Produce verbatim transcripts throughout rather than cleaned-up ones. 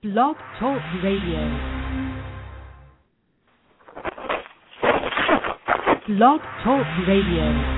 Blog Talk Radio. Blog Talk Radio.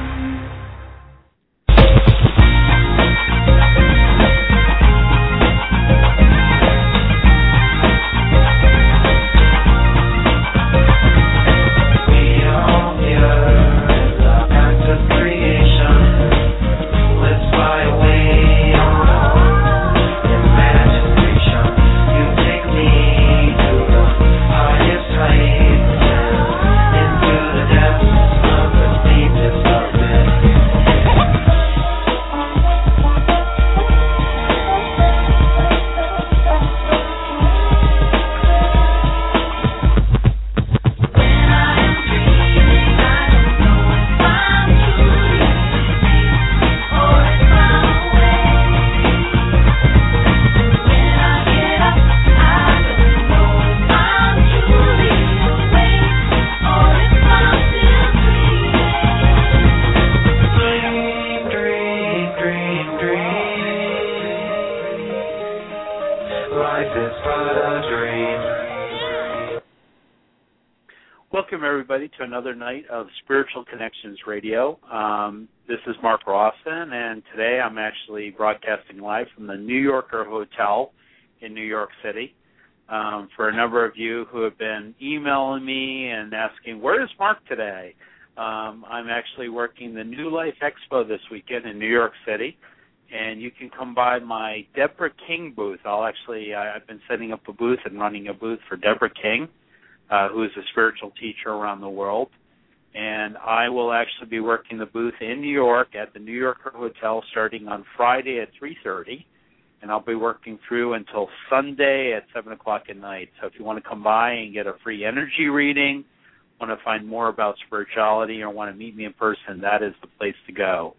Welcome, everybody, to another night of Spiritual Connections Radio. Um, this is Mark Rawson, and today I'm actually broadcasting live from the New Yorker Hotel in New York City. Um, for a number of you who have been emailing me and asking, where is Mark today? Um, I'm actually working the New Life Expo this weekend in New York City, and you can come by my Deborah King booth. I'll actually, I've been setting up a booth and running a booth for Deborah King, Uh, who is a spiritual teacher around the world. And I will actually be working the booth in New York at the New Yorker Hotel starting on Friday at three thirty, and I'll be working through until Sunday at seven o'clock at night. So if you want to come by and get a free energy reading, want to find more about spirituality, or want to meet me in person, that is the place to go.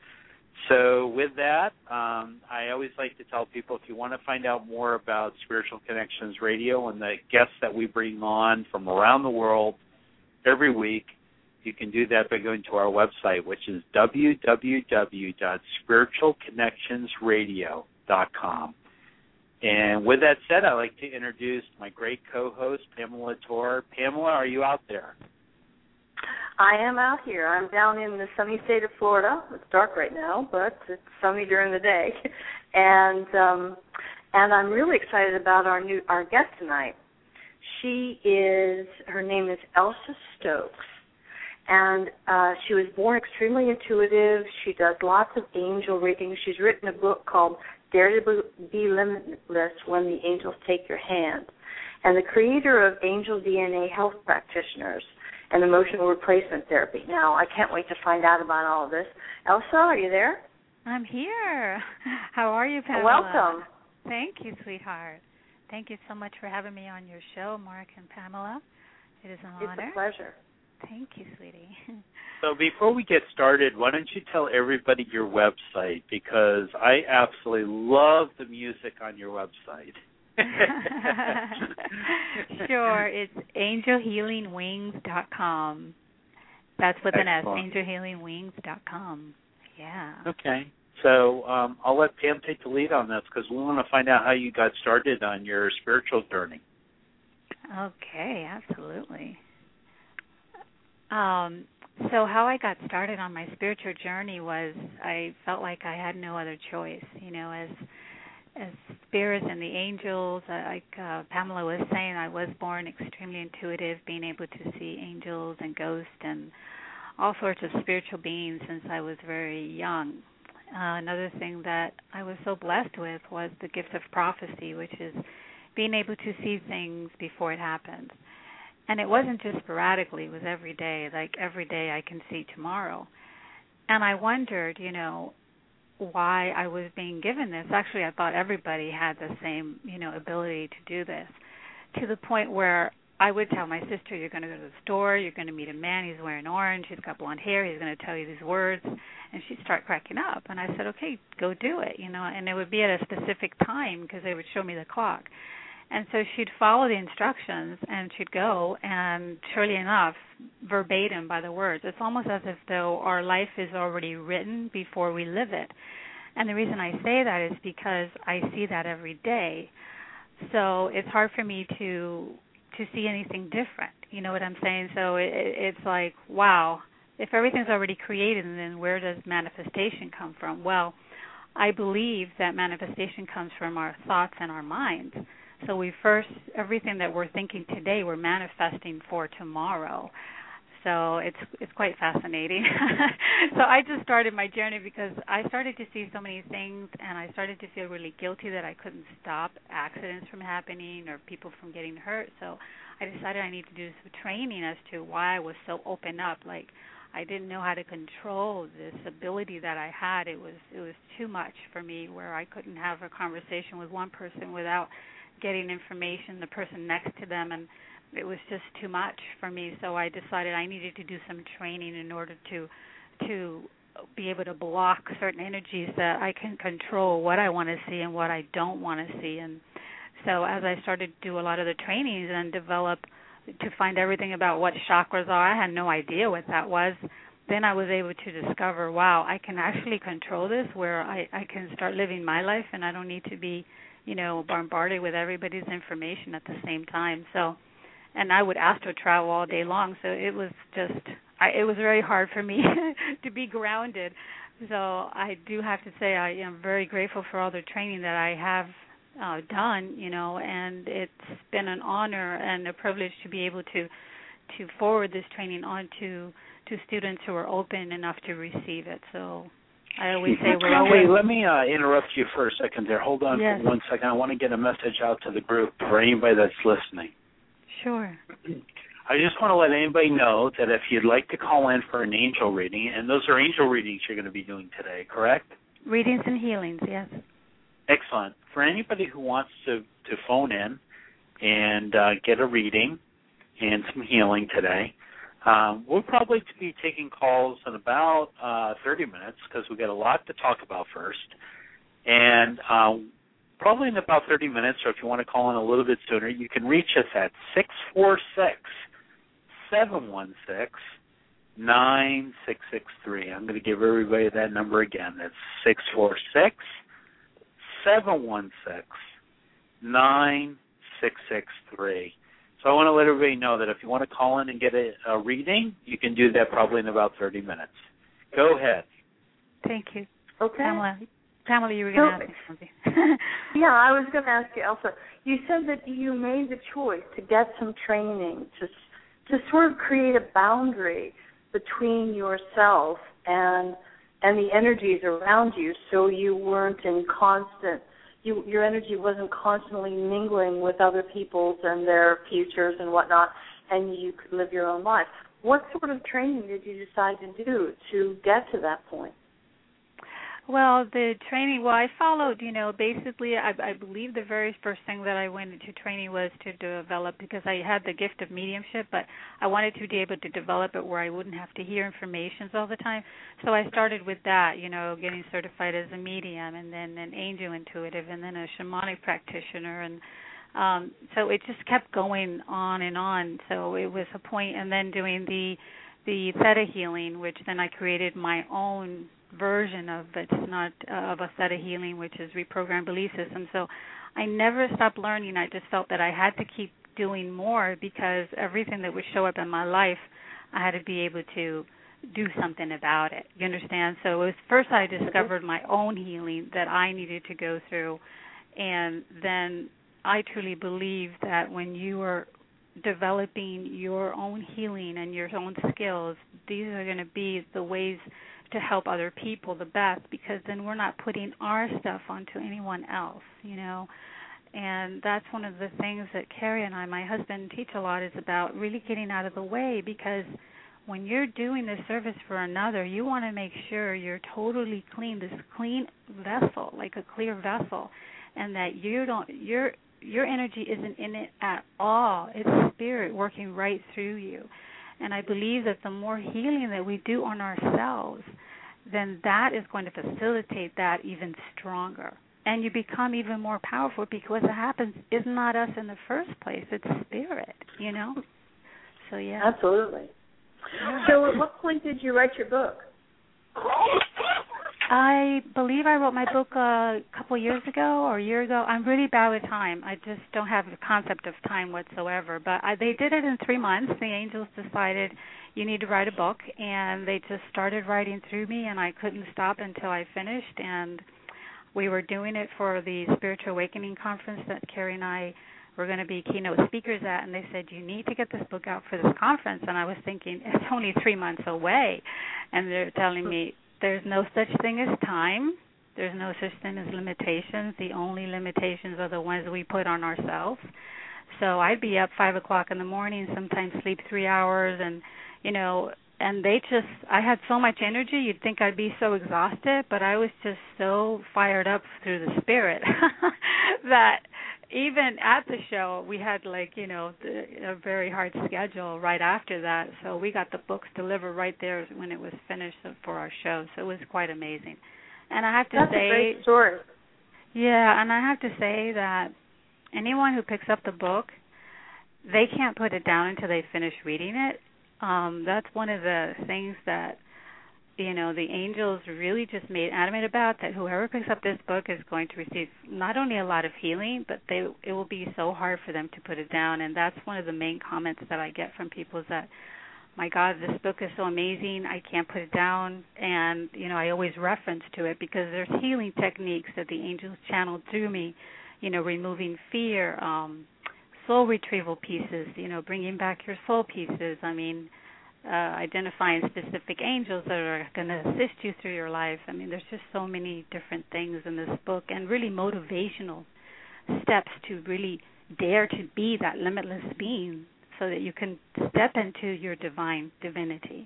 So with that, um, I always like to tell people, if you want to find out more about Spiritual Connections Radio and the guests that we bring on from around the world every week, you can do that by going to our website, which is w w w dot spiritual connections radio dot com. And with that said, I'd like to introduce my great co-host, Pamela Torr. Pamela, are you out there? I am out here. I'm down in the sunny state of Florida. It's dark right now, but it's sunny during the day. And um, and I'm really excited about our new our guest tonight. She is, her name is Elsa Stokes, and uh, she was born extremely intuitive. She does lots of angel readings. She's written a book called Dare to Be Limitless When the Angels Take Your Hand, and the creator of Angel D N A Health Practitioners and emotional replacement therapy. Now, I can't wait to find out about all of this. Elsa, are you there? I'm here. How are you, Pamela? Welcome. Thank you, sweetheart. Thank you so much for having me on your show, Mark and Pamela. It is an honor. It's a pleasure. Thank you, sweetie. So before we get started, why don't you tell everybody your website, because I absolutely love the music on your website. Sure, it's angel healing wings dot com. That's with an S, angel healing wings dot com. Yeah. Okay. So um, I'll let Pam take the lead on this, because we want to find out how you got started on your spiritual journey. Okay, absolutely. Um, so how I got started on my spiritual journey was I felt like I had no other choice, you know, as as spirits and the angels, uh, like uh, Pamela was saying, I was born extremely intuitive, being able to see angels and ghosts and all sorts of spiritual beings since I was very young. Uh, another thing that I was so blessed with was the gift of prophecy, which is being able to see things before it happens. And it wasn't just sporadically, it was every day, like every day I can see tomorrow. And I wondered, you know, why I was being given this. Actually, I thought everybody had the same, you know, ability to do this, to the point where I would tell my sister, you're going to go to the store, you're going to meet a man, he's wearing orange, he's got blonde hair, he's going to tell you these words, and she'd start cracking up. And I said, okay, go do it, you know, and it would be at a specific time because they would show me the clock. And so she'd follow the instructions, and she'd go, and surely enough, verbatim by the words. It's almost as if, though, our life is already written before we live it. And the reason I say that is because I see that every day. So it's hard for me to to see anything different. You know what I'm saying? So it, it's like, wow, if everything's already created, then where does manifestation come from? Well, I believe that manifestation comes from our thoughts and our minds. So we first, everything that we're thinking today, we're manifesting for tomorrow. So it's it's quite fascinating. So I just started my journey because I started to see so many things, and I started to feel really guilty that I couldn't stop accidents from happening or people from getting hurt. So I decided I need to do some training as to why I was so open up. Like, I didn't know how to control this ability that I had. It was it was too much for me, where I couldn't have a conversation with one person without getting information, the person next to them, and it was just too much for me. So I decided I needed to do some training in order to to be able to block certain energies that I can control what I want to see and what I don't want to see. And so as I started to do a lot of the trainings and develop to find everything about what chakras are, I had no idea what that was. Then I was able to discover, wow, I can actually control this, where I, I can start living my life and I don't need to be, you know, bombarded with everybody's information at the same time. So, and I would astral travel all day long, so it was just, I, it was very hard for me to be grounded. So I do have to say I am very grateful for all the training that I have uh, done, you know, and it's been an honor and a privilege to be able to to forward this training on to, to students who are open enough to receive it. So I always say we're always... Okay, let me uh, interrupt you for a second there. Hold on yes. for one second. I want to get a message out to the group for anybody that's listening. Sure. I just want to let anybody know that if you'd like to call in for an angel reading, and those are angel readings you're going to be doing today, correct? Readings and healings, yes. Excellent. For anybody who wants to, to phone in and uh, get a reading and some healing today, um, we'll probably be taking calls in about uh, thirty minutes because we've got a lot to talk about first. And um, probably in about thirty minutes, or if you want to call in a little bit sooner, you can reach us at six four six, seven one six, nine six six three. I'm going to give everybody that number again. That's six four six, seven one six, nine six six three. So I want to let everybody know that if you want to call in and get a, a reading, you can do that probably in about thirty minutes. Go ahead. Thank you. Okay. Pamela, Pamela, you were going to ask me something. Yeah, I was going to ask you, Elsa. You said that you made the choice to get some training, to to sort of create a boundary between yourself and and the energies around you, so you weren't in constant, you, your energy wasn't constantly mingling with other people's and their futures and whatnot, and you could live your own life. What sort of training did you decide to do to get to that point? Well, the training, well, I followed, you know, basically I, I believe the very first thing that I went into training was to develop, because I had the gift of mediumship, but I wanted to be able to develop it where I wouldn't have to hear information all the time. So I started with that, you know, getting certified as a medium, and then an angel intuitive, and then a shamanic practitioner, and um, so it just kept going on and on. So it was a point, and then doing the the theta healing, which then I created my own version of. It's not uh, of a theta healing, which is reprogrammed belief system. So I never stopped learning. I just felt that I had to keep doing more, because everything that would show up in my life, I had to be able to do something about it. You understand? So it was first I discovered my own healing that I needed to go through, and then I truly believe that when you are developing your own healing and your own skills, these are going to be the ways to help other people the best, because then we're not putting our stuff onto anyone else, you know. And that's one of the things that Carrie and I, my husband, teach a lot, is about really getting out of the way, because when you're doing this service for another, you want to make sure you're totally clean, this clean vessel, like a clear vessel, and that you don't, your your energy isn't in it at all. It's spirit working right through you. And I believe that the more healing that we do on ourselves, then that is going to facilitate that even stronger. And you become even more powerful, because what happens is not us in the first place. It's spirit, you know? So, yeah. Absolutely. Yeah. So at what point did you write your book? I believe I wrote my book a couple of years ago or a year ago. I'm really bad with time. I just don't have the concept of time whatsoever. But I, they did it in three months. The angels decided you need to write a book, and they just started writing through me, and I couldn't stop until I finished. And we were doing it for the Spiritual Awakening Conference that Carrie and I were going to be keynote speakers at, and they said, you need to get this book out for this conference. And I was thinking, it's only three months away. And they're telling me, there's no such thing as time. There's no such thing as limitations. The only limitations are the ones we put on ourselves. So I'd be up five o'clock in the morning, sometimes sleep three hours, and, you know, and they just, I had so much energy, you'd think I'd be so exhausted, but I was just so fired up through the spirit that even at the show, we had like, you know, the, a very hard schedule right after that. So we got the books delivered right there when it was finished for our show. So it was quite amazing. And I have to That's say, a great story. Yeah, and I have to say that anyone who picks up the book, they can't put it down until they finish reading it. Um, that's one of the things that, you know, the angels really just made adamant about, that whoever picks up this book is going to receive not only a lot of healing, but they it will be so hard for them to put it down. And that's one of the main comments that I get from people is that, my God, this book is so amazing, I can't put it down. And, you know, I always reference to it because there's healing techniques that the angels channeled through me, you know, removing fear, um, soul retrieval pieces, you know, bringing back your soul pieces. I mean, uh, identifying specific angels that are going to assist you through your life. I mean, there's just so many different things in this book, and really motivational steps to really dare to be that limitless being so that you can step into your divine divinity.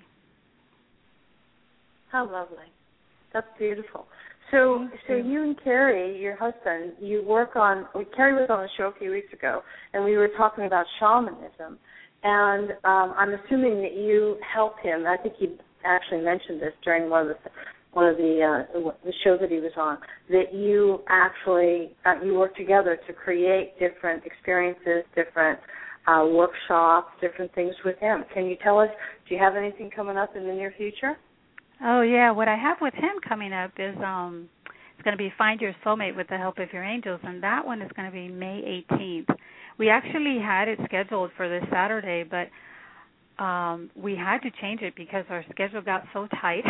How lovely. That's beautiful. So, so you and Carrie, your husband, you work on. Well, Carrie was on the show a few weeks ago, and we were talking about shamanism. And um, I'm assuming that you help him. I think he actually mentioned this during one of the one of the uh, the shows that he was on. That you actually uh, you work together to create different experiences, different uh, workshops, different things with him. Can you tell us? Do you have anything coming up in the near future? Oh, yeah. What I have with him coming up is um, it's going to be Find Your Soulmate with the Help of Your Angels, and that one is going to be May eighteenth. We actually had it scheduled for this Saturday, but um, we had to change it because our schedule got so tight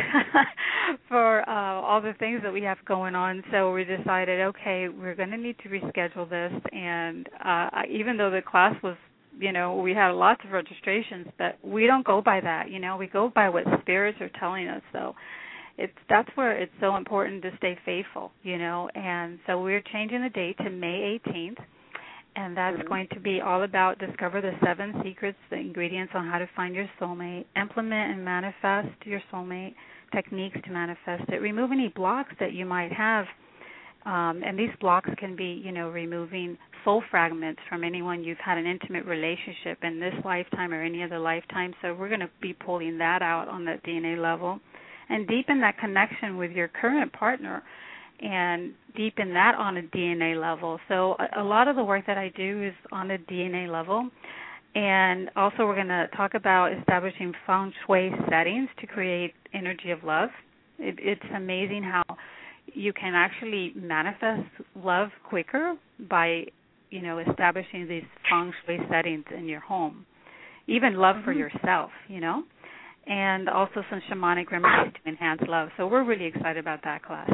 for uh, all the things that we have going on. So we decided, okay, we're going to need to reschedule this, and uh, even though the class was, you know, we had lots of registrations, but we don't go by that, you know. We go by what spirits are telling us. So it's that's where it's so important to stay faithful, you know. And so we're changing the date to May eighteenth, and that's mm-hmm. going to be all about discover the seven secrets, the ingredients on how to find your soulmate, implement and manifest your soulmate, techniques to manifest it, remove any blocks that you might have. Um, and these blocks can be, you know, removing soul fragments from anyone you've had an intimate relationship in this lifetime or any other lifetime. So we're going to be pulling that out on that D N A level and deepen that connection with your current partner and deepen that on a D N A level. So a, a lot of the work that I do is on a D N A level. And also we're going to talk about establishing feng shui settings to create energy of love. It, it's amazing how you can actually manifest love quicker by, you know, establishing these feng shui settings in your home. Even love mm-hmm. for yourself, you know, and also some shamanic remedies to enhance love. So we're really excited about that class.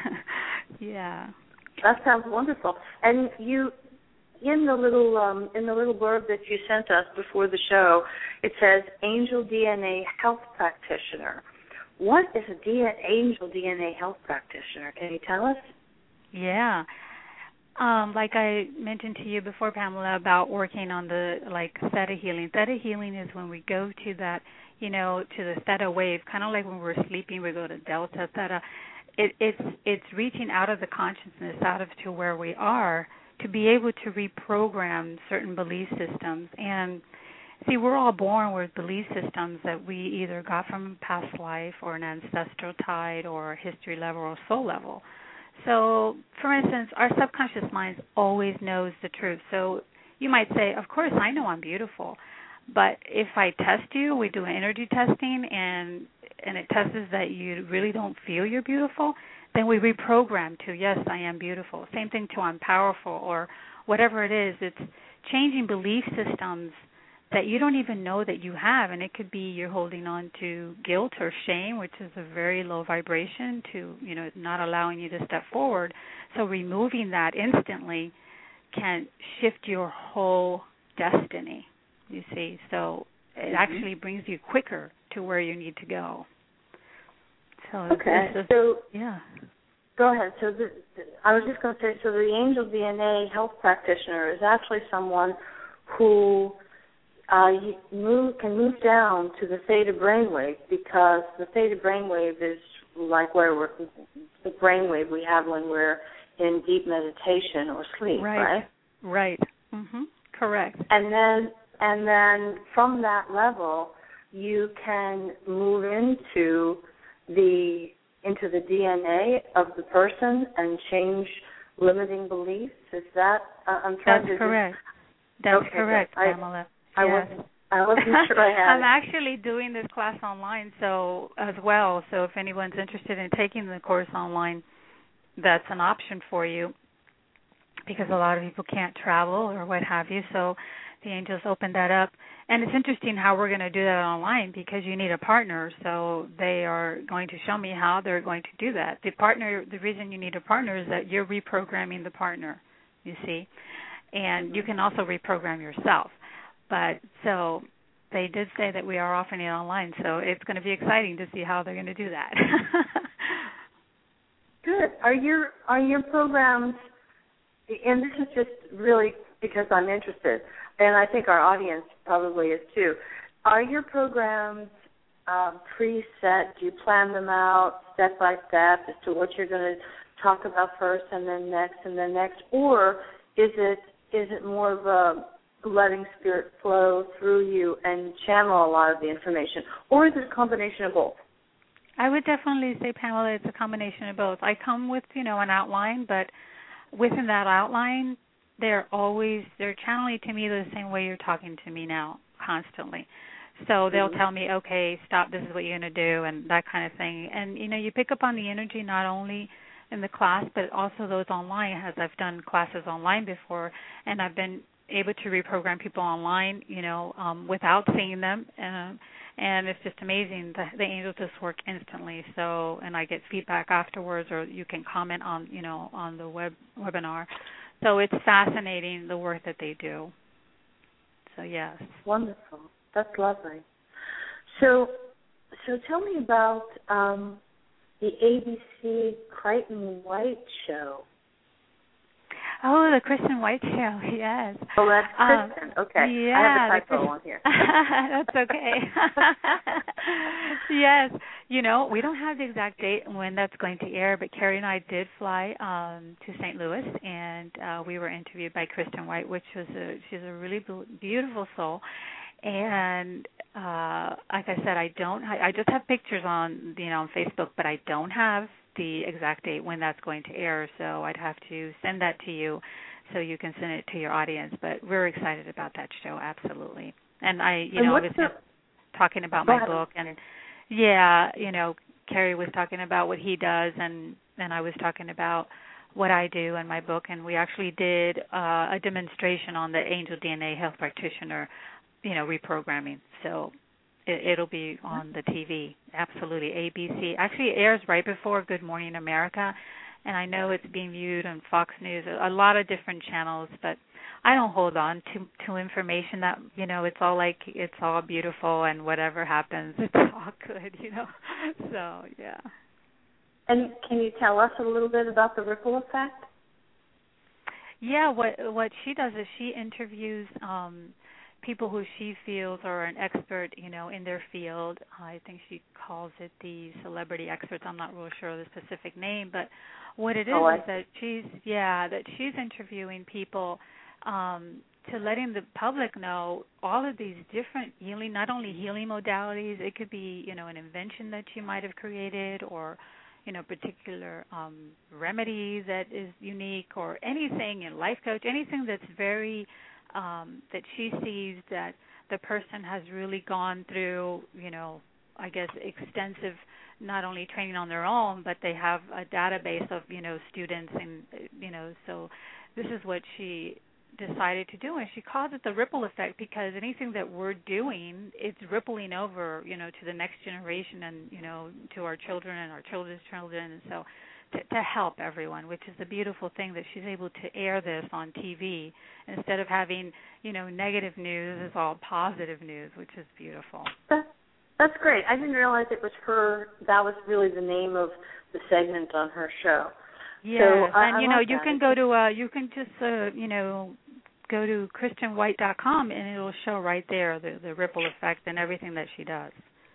Yeah. That sounds wonderful. And you, in the little um, in the little blurb that you sent us before the show, it says Angel D N A Health Practitioner. What is a D N A, angel D N A health practitioner? Can you tell us? Yeah. Um, like I mentioned to you before, Pamela, about working on the, like, theta healing. Theta healing is when we go to that, you know, to the theta wave, kind of like when we're sleeping, we go to delta, theta. It, it's it's reaching out of the consciousness, out of to where we are, to be able to reprogram certain belief systems. And see, we're all born with belief systems that we either got from a past life or an ancestral tide or a history level or soul level. So, for instance, our subconscious mind always knows the truth. So you might say, of course, I know I'm beautiful. But if I test you, we do an energy testing, and and it tests that you really don't feel you're beautiful, then we reprogram to, yes, I am beautiful. Same thing to I'm powerful, or whatever it is. It's changing belief systems that you don't even know that you have, and it could be you're holding on to guilt or shame, which is a very low vibration, to, you know, not allowing you to step forward. So removing that instantly can shift your whole destiny, you see. So it mm-hmm. actually brings you quicker to where you need to go. So okay, just, so yeah. Go ahead. So the, the, I was just going to say, so the Angel D N A health practitioner is actually someone who uh, move, can move down to the theta brainwave, because the theta brainwave is like where we're, the brainwave we have when we're in deep meditation or sleep, right? Right. Right. Mm-hmm. Correct. And then, and then from that level, you can move into the into the D N A of the person and change limiting beliefs. Is that uh, I'm trying That's to correct. Just, That's okay, correct, I, Pamela. I yes. wasn't I wasn't sure I had. I'm actually doing this class online, so as well. So if anyone's interested in taking the course online, that's an option for you, because a lot of people can't travel or what have you. So the angels opened that up. And it's interesting how we're going to do that online, because you need a partner. So they are going to show me how they're going to do that. The partner, the reason you need a partner is that you're reprogramming the partner, you see. And you can also reprogram yourself. But so they did say that we are offering it online. So it's going to be exciting to see how they're going to do that. Good. Are your are your programs, and this is just really because I'm interested, and I think our audience probably is too, are your programs um, preset? Do you plan them out step by step as to what you're going to talk about first and then next and then next? Or is it is it more of a letting spirit flow through you and channel a lot of the information? Or is it a combination of both? I would definitely say, Pamela, it's a combination of both. I come with, you know, an outline, but within that outline, they're always, they're channeling to me the same way you're talking to me now, constantly. So they'll mm-hmm. tell me, okay, stop, this is what you're going to do, and that kind of thing. And, you know, you pick up on the energy not only in the class, but also those online, as I've done classes online before, and I've been able to reprogram people online, you know, um, without seeing them. Um, and it's just amazing. The, the angels just work instantly. So, and I get feedback afterwards, or you can comment on, you know, on the web webinar. So it's fascinating, the work that they do. So, yes. Wonderful. That's lovely. So, so tell me about um, the A B C Crichton White show. Oh, the Kristen White show, yes. Oh, that's Kristen. Um, okay. Yeah, I have a typo on here. That's okay. Yes. You know, we don't have the exact date when that's going to air, but Carrie and I did fly um, to Saint Louis, and uh, we were interviewed by Kristen White, which was a, she's a really beautiful soul. And uh, like I said, I don't. I, I just have pictures on, you know, on Facebook, but I don't have the exact date when that's going to air. So I'd have to send that to you, so you can send it to your audience. But we're excited about that show, absolutely. And I, you and know, I was the... talking about my book, and yeah, you know, Kerry was talking about what he does, and and I was talking about what I do in my book, and we actually did uh, a demonstration on the Angel D N A health practitioner, you know, reprogramming. So it, it'll be on the T V, absolutely. A B C actually airs right before Good Morning America, and I know it's being viewed on Fox News, a, a lot of different channels, but I don't hold on to to information that, you know, it's all like, it's all beautiful and whatever happens, it's all good, you know. So, yeah. And can you tell us a little bit about the ripple effect? Yeah, what what she does is she interviews um, people who she feels are an expert, you know, in their field. I think she calls it the celebrity experts. I'm not real sure of the specific name, but what it is oh, is that she's, yeah, that she's interviewing people um, to letting the public know all of these different healing, not only healing modalities, it could be, you know, an invention that you might have created, or, you know, particular um, remedy that is unique, or anything in life coach, anything that's very, um, that she sees that the person has really gone through, you know, I guess extensive not only training on their own, but they have a database of, you know, students, and, you know, so this is what she decided to do, and she calls it the ripple effect, because anything that we're doing, it's rippling over, you know, to the next generation, and, you know, to our children and our children's children, and so to, to help everyone, which is the beautiful thing, that she's able to air this on T V instead of having, you know, negative news. It's all positive news, which is beautiful. That, that's great. I didn't realize it was her. That was really the name of the segment on her show. Yes, so, and I, you I know, like you that. can go to, uh, you can just, uh, you know, go to Kristen White dot com, and it'll show right there the, the ripple effect and everything that she does.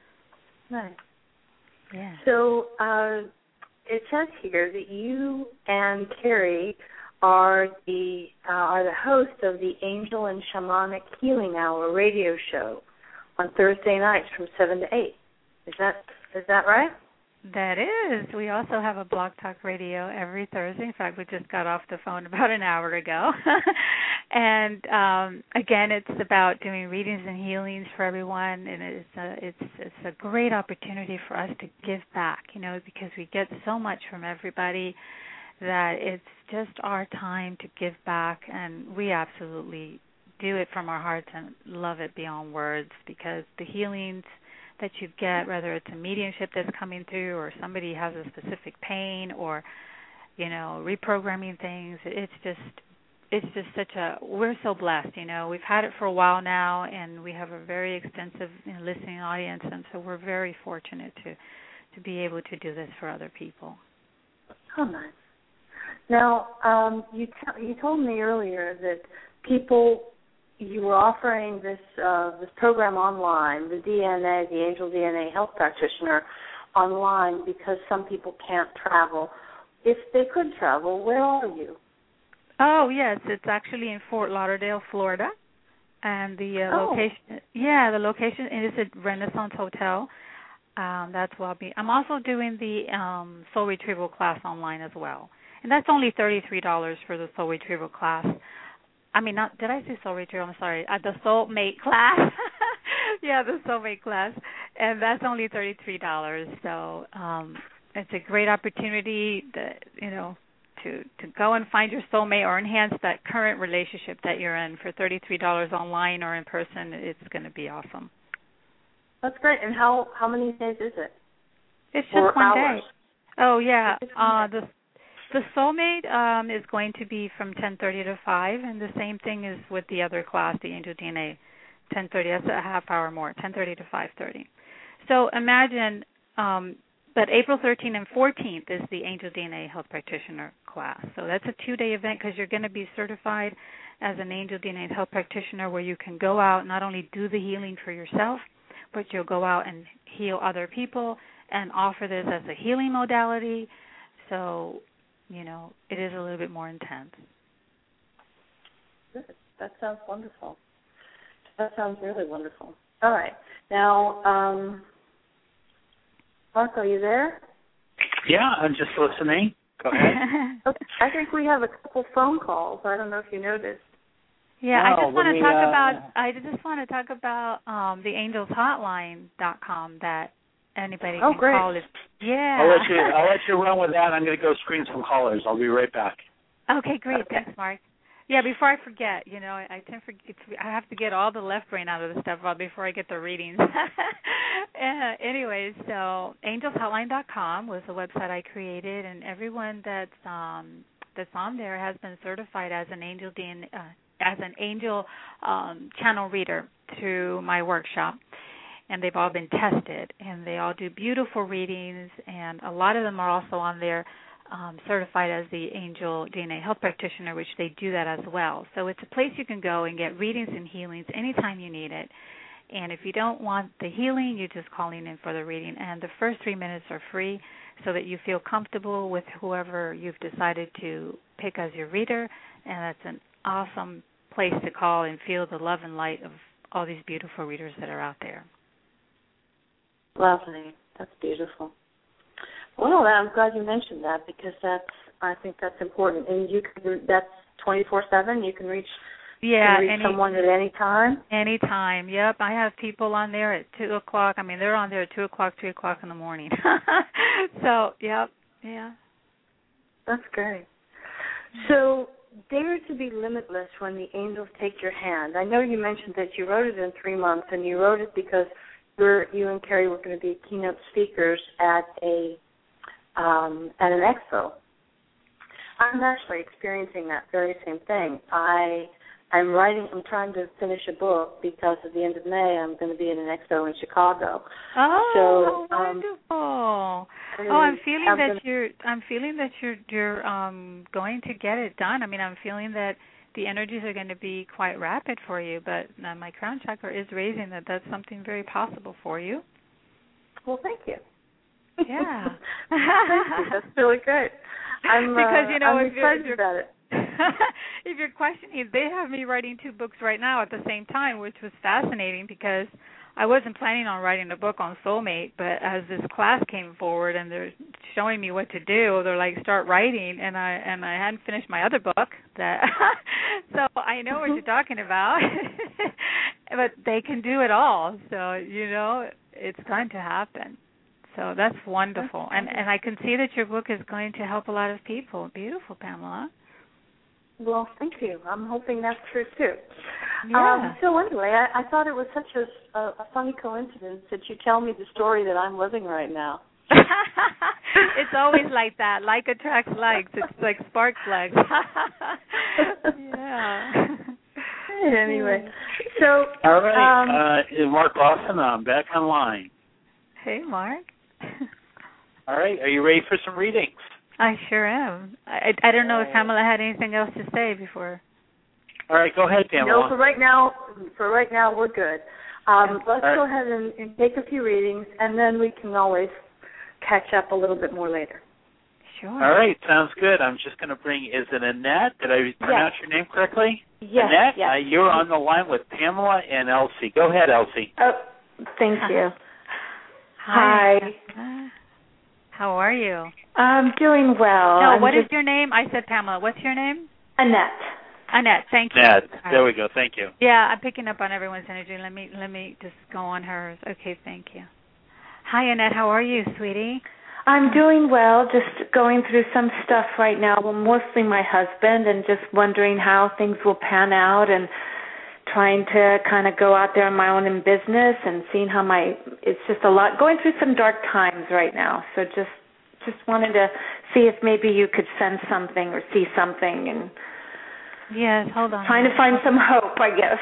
Nice. Yeah. So uh, it says here that you and Carrie are the uh, are the hosts of the Angel and Shamanic Healing Hour radio show on Thursday nights from seven to eight. Is that is that right? That is. We also have a Blog Talk Radio every Thursday. In fact, we just got off the phone about an hour ago. and um, again, it's about doing readings and healings for everyone, and it's a, it's it's a great opportunity for us to give back, you know, because we get so much from everybody that it's just our time to give back, and we absolutely do it from our hearts and love it beyond words, because the healings that you get, whether it's a mediumship that's coming through, or somebody has a specific pain, or, you know, reprogramming things, it's just it's just such a, we're so blessed, you know. We've had it for a while now, and we have a very extensive, you know, listening audience, and so we're very fortunate to to be able to do this for other people. Oh, nice. Now, um, you t- you told me earlier that people, you were offering this uh, this program online, the D N A, the Angel D N A Health Practitioner, online, because some people can't travel. If they could travel, where are you? Oh, yes, it's actually in Fort Lauderdale, Florida, and the uh, oh. location, yeah, the location is at Renaissance Hotel. Um, that's where I'll be. I'm also doing the um, soul retrieval class online as well, and that's only thirty-three dollars for the soul retrieval class. I mean, not, did I say soul retrieval? I'm sorry. Uh, the soulmate class. yeah, the soulmate class. And that's only thirty-three dollars. So um, it's a great opportunity that, you know, to, to go and find your soulmate or enhance that current relationship that you're in for thirty-three dollars online or in person. It's going to be awesome. That's great. And how, how many days is it? It's just or one hours? day. Oh, yeah. Uh, day. the The soulmate um, is going to be from ten thirty to five, and the same thing is with the other class, the Angel D N A, ten thirty. That's a half hour more, ten thirty to five thirty. So imagine, um, but April thirteenth and fourteenth is the Angel D N A Health Practitioner class. So that's a two-day event, because you're going to be certified as an Angel D N A Health Practitioner, where you can go out, not only do the healing for yourself, but you'll go out and heal other people and offer this as a healing modality. So, you know, it is a little bit more intense. Good. That sounds wonderful. That sounds really wonderful. All right. Now, um, Mark, are you there? Yeah, I'm just listening. Go ahead. Okay. I think we have a couple phone calls. I don't know if you noticed. Yeah, oh, I just want to me, talk uh, about. I just want to talk about um, the angels hotline dot com that anybody oh, can great. call. If, yeah. I'll let you. I'll let you run with that. I'm going to go screen some callers. I'll be right back. Okay, great. Okay. Thanks, Mark. Yeah, before I forget, you know, I, I tend to forget. I have to get all the left brain out of the stuff before I get the readings. uh, anyways, so angels hotline dot com was the website I created, and everyone that's um, that's on there has been certified as an angel D N A, uh, as an angel um, channel reader through my workshop. And they've all been tested, and they all do beautiful readings, and a lot of them are also on there um, certified as the Angel D N A Health Practitioner, which they do that as well. So it's a place you can go and get readings and healings anytime you need it. And if you don't want the healing, you're just calling in for the reading. And the first three minutes are free so that you feel comfortable with whoever you've decided to pick as your reader, and that's an awesome place to call and feel the love and light of all these beautiful readers that are out there. Lovely. That's beautiful. Well, I'm glad you mentioned that, because that's, I think that's important. And you can, that's twenty-four seven. You can reach Yeah, can reach any, someone at any time? Any time, yep. I have people on there at two o'clock. I mean, they're on there at two o'clock, three o'clock in the morning. So, yep, yeah. That's great. So, dare to be limitless when the angels take your hand. I know you mentioned that you wrote it in three months, and you wrote it because you're, you and Carrie were going to be keynote speakers at a um, at an expo. I'm actually experiencing that very same thing. I I'm writing. I'm trying to finish a book because at the end of May I'm going to be at an expo in Chicago. Oh, so, how um, wonderful! Oh, I'm feeling I'm that gonna, you're. I'm feeling that you're. You're um, going to get it done. I mean, I'm feeling that the energies are going to be quite rapid for you. But uh, my crown chakra is raising that. That's something very possible for you. Well, thank you. Yeah, thank you. That's really great. I'm because uh, you know I'm if you're, excited if you're about it. if you're questioning, they have me writing two books right now at the same time, which was fascinating because I wasn't planning on writing a book on soulmate, but as this class came forward and they're showing me what to do, they're like, start writing, and I and I hadn't finished my other book, that so I know what you're talking about, but they can do it all, so you know it's going to happen. So that's wonderful, and and I can see that your book is going to help a lot of people. Beautiful, Pamela. Well, thank you. I'm hoping that's true, too. Yeah. Um, so anyway, I, I thought it was such a, a, a funny coincidence that you tell me the story that I'm living right now. It's always like that. Like attracts likes. It's like spark plugs. Yeah. Anyway, so... All right, um, uh, Mark Lawson, I'm back online. Hey, Mark. All right, are you ready for some readings? I sure am. I, I don't know if Pamela had anything else to say before. All right, go ahead, Pamela. No, for right now, for right now, we're good. Um, let's right. go ahead and, and take a few readings, and then we can always catch up a little bit more later. Sure. All right, sounds good. I'm just going to bring, is it Annette? Did I pronounce yes. your name correctly? Yes, Annette, yes. Uh, you're on the line with Pamela and Elsie. Go ahead, Elsie. Oh, thank you. Hi. Hi. How are you? I'm doing well. No, I'm what just... is your name? I said Pamela. What's your name? Annette. Annette, thank you. Annette, All there right. we go. Thank you. Yeah, I'm picking up on everyone's energy. Let me let me just go on hers. Okay, thank you. Hi, Annette. How are you, sweetie? I'm doing well, just going through some stuff right now. Well, mostly my husband, and just wondering how things will pan out, and trying to kind of go out there on my own in business and seeing how my, it's just a lot, going through some dark times right now. So just just wanted to see if maybe you could sense something or see something, and yes, hold on. Trying to find some hope, I guess.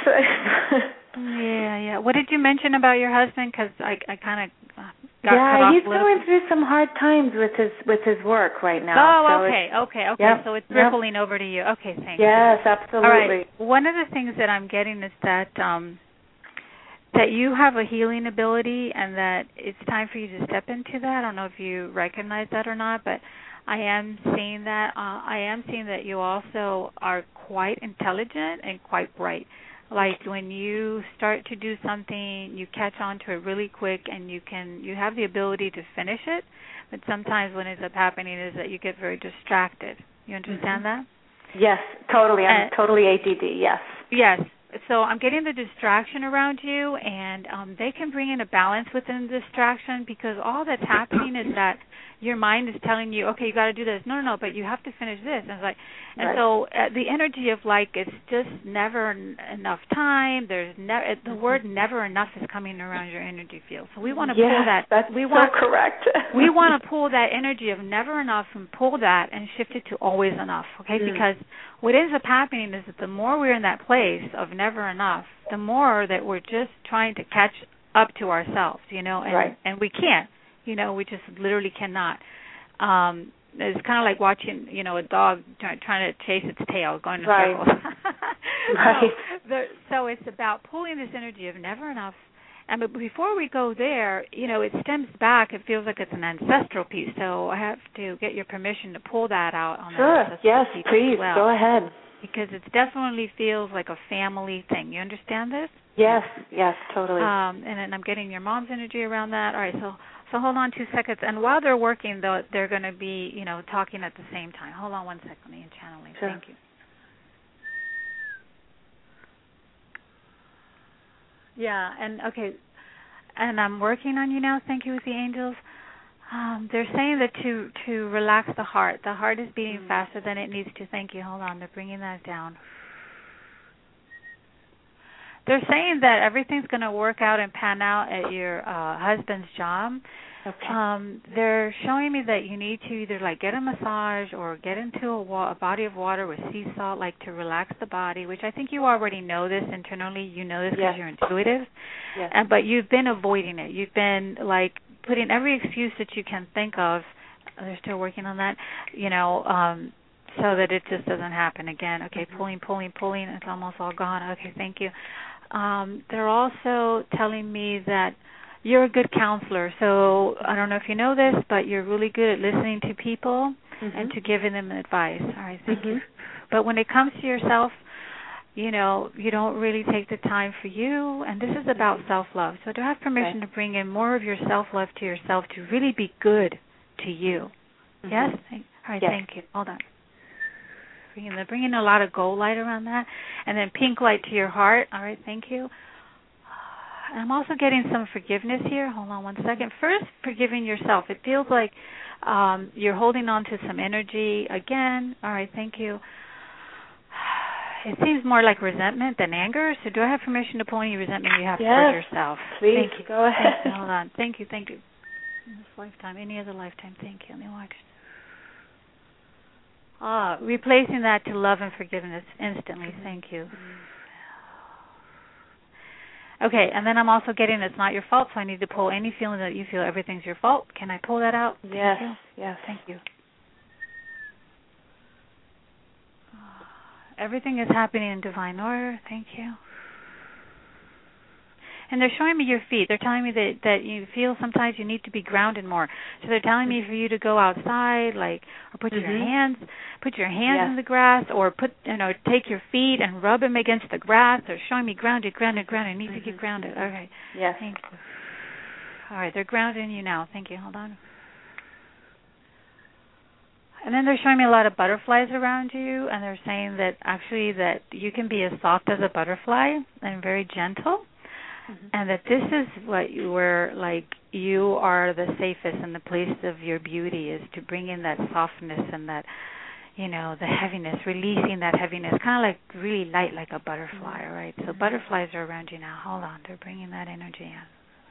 yeah, yeah. What did you mention about your husband? Because I, I kind of got yeah, cut off he's a little. going through some hard times with his with his work right now. Oh, so okay, okay, okay. Yep, So it's yep. rippling over to you. Okay, thanks. Yes, absolutely. All right. One of the things that I'm getting is that um, that you have a healing ability, and that it's time for you to step into that. I don't know if you recognize that or not, but I am seeing that. Uh, I am seeing that you also are quite intelligent and quite bright. Like when you start to do something, you catch on to it really quick, and you can you have the ability to finish it. But sometimes what ends up happening is that you get very distracted. You understand mm-hmm. that? Yes, totally. I'm And, totally A D D. Yes. Yes. So I'm getting the distraction around you, and um, they can bring in a balance within the distraction, because all that's happening is that your mind is telling you, okay, you got to do this. No, no, no, but you have to finish this. And it's like, and right. so uh, the energy of like it's just never en- enough time. There's never the mm-hmm. word never enough is coming around your energy field. So we want to yes, pull that. That's we so want, correct. we want to pull that energy of never enough and pull that and shift it to always enough. Okay, mm. because what ends up happening is that the more we're in that place of never enough, the more that we're just trying to catch up to ourselves, you know, and right. and we can't, you know, we just literally cannot. Um, it's kind of like watching, you know, a dog try, trying to chase its tail, going in right. circles. right. So, the, so it's about pulling this energy of never enough. And but before we go there, you know, it stems back. It feels like it's an ancestral piece. So I have to get your permission to pull that out on sure. that ancestral Yes, piece please. as well. Go ahead. Because it definitely feels like a family thing. You understand this? Yes, yes, totally. Um, and then I'm getting your mom's energy around that. All right, so so hold on two seconds. And while they're working, though, they're going to be, you know, talking at the same time. Hold on one second. I'm channeling. Sure. Thank you. Yeah, and okay, and I'm working on you now. Thank you with the angels. Um, they're saying that to to relax the heart. The heart is beating mm. faster than it needs to. Thank you. Hold on. They're bringing that down. They're saying that everything's going to work out and pan out at your uh, husband's job. Okay. Um, they're showing me that you need to either like get a massage or get into a, wa- a body of water with sea salt, like to relax the body. Which I think you already know this internally. You know this because yes. you're intuitive. Yes. And but you've been avoiding it. You've been like putting every excuse that you can think of. They're still working on that. You know. Um, so that it just doesn't happen again. Okay, mm-hmm. pulling, pulling, pulling. It's almost all gone. Okay, thank you. Um, they're also telling me that you're a good counselor. So I don't know if you know this, but you're really good at listening to people mm-hmm. and to giving them advice. All right, thank mm-hmm. you. But when it comes to yourself, you know, you don't really take the time for you. And this is about mm-hmm. self-love. So do I have permission okay. to bring in more of your self-love to yourself to really be good to you? Mm-hmm. Yes? All right, yes. thank you. Hold on. They're bringing a lot of gold light around that, and then pink light to your heart. All right, thank you. I'm also getting some forgiveness here. Hold on one second. First, forgiving yourself. It feels like um, you're holding on to some energy again. All right, thank you. It seems more like resentment than anger. So do I have permission to pull any resentment you have yes, towards yourself? Please, thank you. Go ahead. Thank you. Hold on. Thank you, thank you. In this lifetime, any other lifetime, thank you. Let me watch. Ah, replacing that to love and forgiveness instantly. Mm-hmm. Thank you. Okay, and then I'm also getting it's not your fault, so I need to pull any feeling that you feel everything's your fault. Can I pull that out? Yes, Thank you. yes. Thank you. Everything is happening in divine order. Thank you. And they're showing me your feet. They're telling me that, that you feel sometimes you need to be grounded more. So they're telling me for you to go outside, like, or put mm-hmm. your hands, put your hands yes. in the grass, or put, you know, take your feet and rub them against the grass. They're showing me grounded, grounded, grounded. I need mm-hmm. to get grounded. Okay. Yes. Thank you. All right, they're grounding you now. Thank you. Hold on. And then they're showing me a lot of butterflies around you, and they're saying that actually that you can be as soft as a butterfly and very gentle. Mm-hmm. And that this is what you were like. You are the safest, and the place of your beauty is to bring in that softness and that, you know, the heaviness, releasing that heaviness, kind of like really light, like a butterfly. Mm-hmm. Right. So mm-hmm. butterflies are around you now. Hold on, they're bringing that energy in.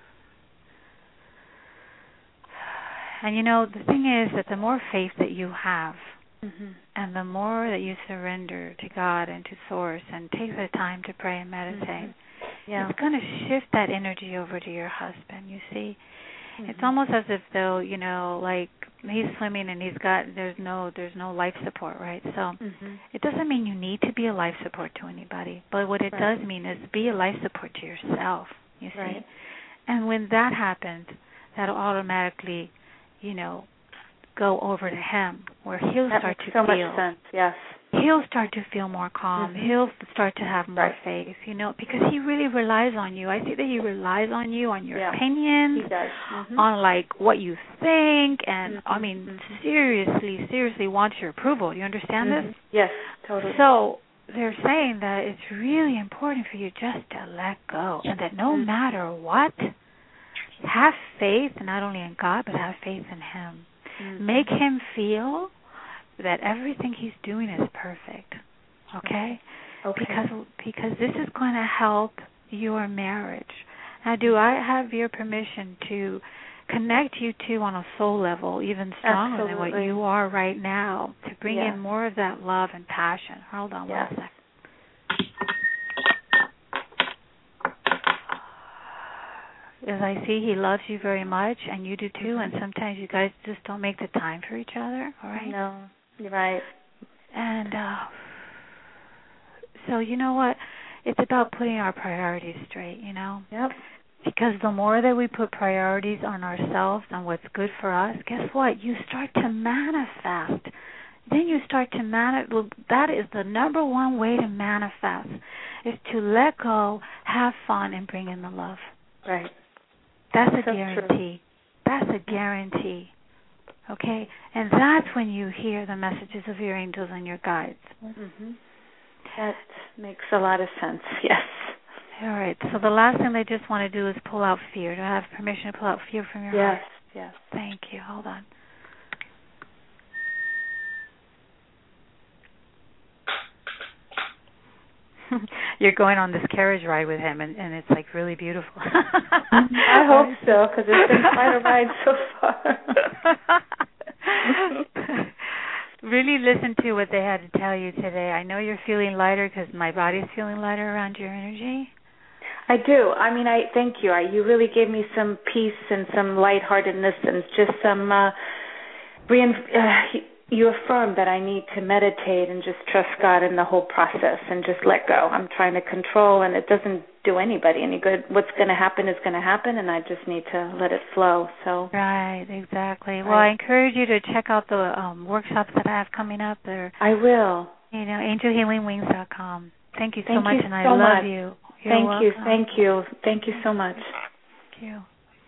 And you know, the thing is that the more faith that you have, mm-hmm. and the more that you surrender to God and to Source, and take the time to pray and meditate. Mm-hmm. Yeah. It's going to shift that energy over to your husband, you see. Mm-hmm. It's almost as if though, you know, like he's swimming and he's got, there's no there's no life support, right? So mm-hmm. it doesn't mean you need to be a life support to anybody. But what it right. does mean is be a life support to yourself, you see. Right. And when that happens, that'll automatically, you know, go over to him where he'll that start makes to so feel. much sense, yes. He'll start to feel more calm. Mm-hmm. He'll start to have more right. faith, you know, because he really relies on you. I see that he relies on you, on your yeah. opinions, he does. Mm-hmm. on, like, what you think, and, mm-hmm. I mean, mm-hmm. seriously, seriously wants your approval. You understand mm-hmm. this? Yes, totally. So they're saying that it's really important for you just to let go, and that no mm-hmm. matter what, have faith, not only in God, but have faith in Him. Mm-hmm. Make Him feel that everything He's doing is perfect, okay? Okay. Because because this is going to help your marriage. Now, do I have your permission to connect you two on a soul level even stronger Absolutely. than what you are right now, to bring yeah. in more of that love and passion? Hold on yeah. one second. As I see, he loves you very much, and you do too, mm-hmm. and sometimes you guys just don't make the time for each other, all right? No, you're right. And uh, so, you know what? It's about putting our priorities straight, you know? Yep. Because the more that we put priorities on ourselves and what's good for us, guess what? You start to manifest. Then you start to manifest. Well, that is the number one way to manifest, is to let go, have fun, and bring in the love. Right. That's a so guarantee. True. That's a guarantee. Okay? And that's when you hear the messages of your angels and your guides. Mm-hmm. That makes a lot of sense, yes. All right. So the last thing they just want to do is pull out fear. Do I have permission to pull out fear from your yes, heart? Yes. Yes. Thank you. Hold on. You're going on this carriage ride with him, and, and it's like really beautiful. I hope so, because it's been quite a ride so far. Really listen to what they had to tell you today. I know you're feeling lighter because my body's feeling lighter around your energy. I do. I mean, I thank you. I, you really gave me some peace and some lightheartedness and just some. Uh, rein, uh, you affirmed that I need to meditate and just trust God in the whole process and just let go. I'm trying to control, and it doesn't do anybody any good. What's going to happen is going to happen, and I just need to let it flow. So right, exactly. Right. Well, I encourage you to check out the um, workshops that I have coming up. They're, I will. You know, angel healing wings dot com. Thank you so Thank much, you and so I love much. you. You're Thank welcome. you, thank you, thank you so much. Thank you.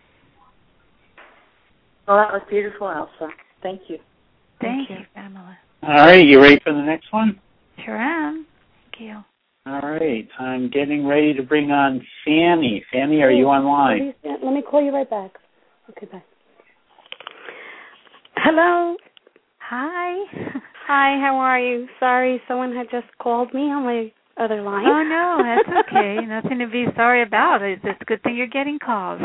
Well, that was beautiful, Elsa. Thank you. Thank, Thank you, you, Pamela. All right, you ready for the next one? Sure am. Thank you. All right, I'm getting ready to bring on Fanny. Fanny, are you online? Let me call you right back. Okay, bye. Hello. Hi. Hi, how are you? Sorry, someone had just called me on my other line. Oh, no, that's okay. Nothing to be sorry about. It's a good thing you're getting calls.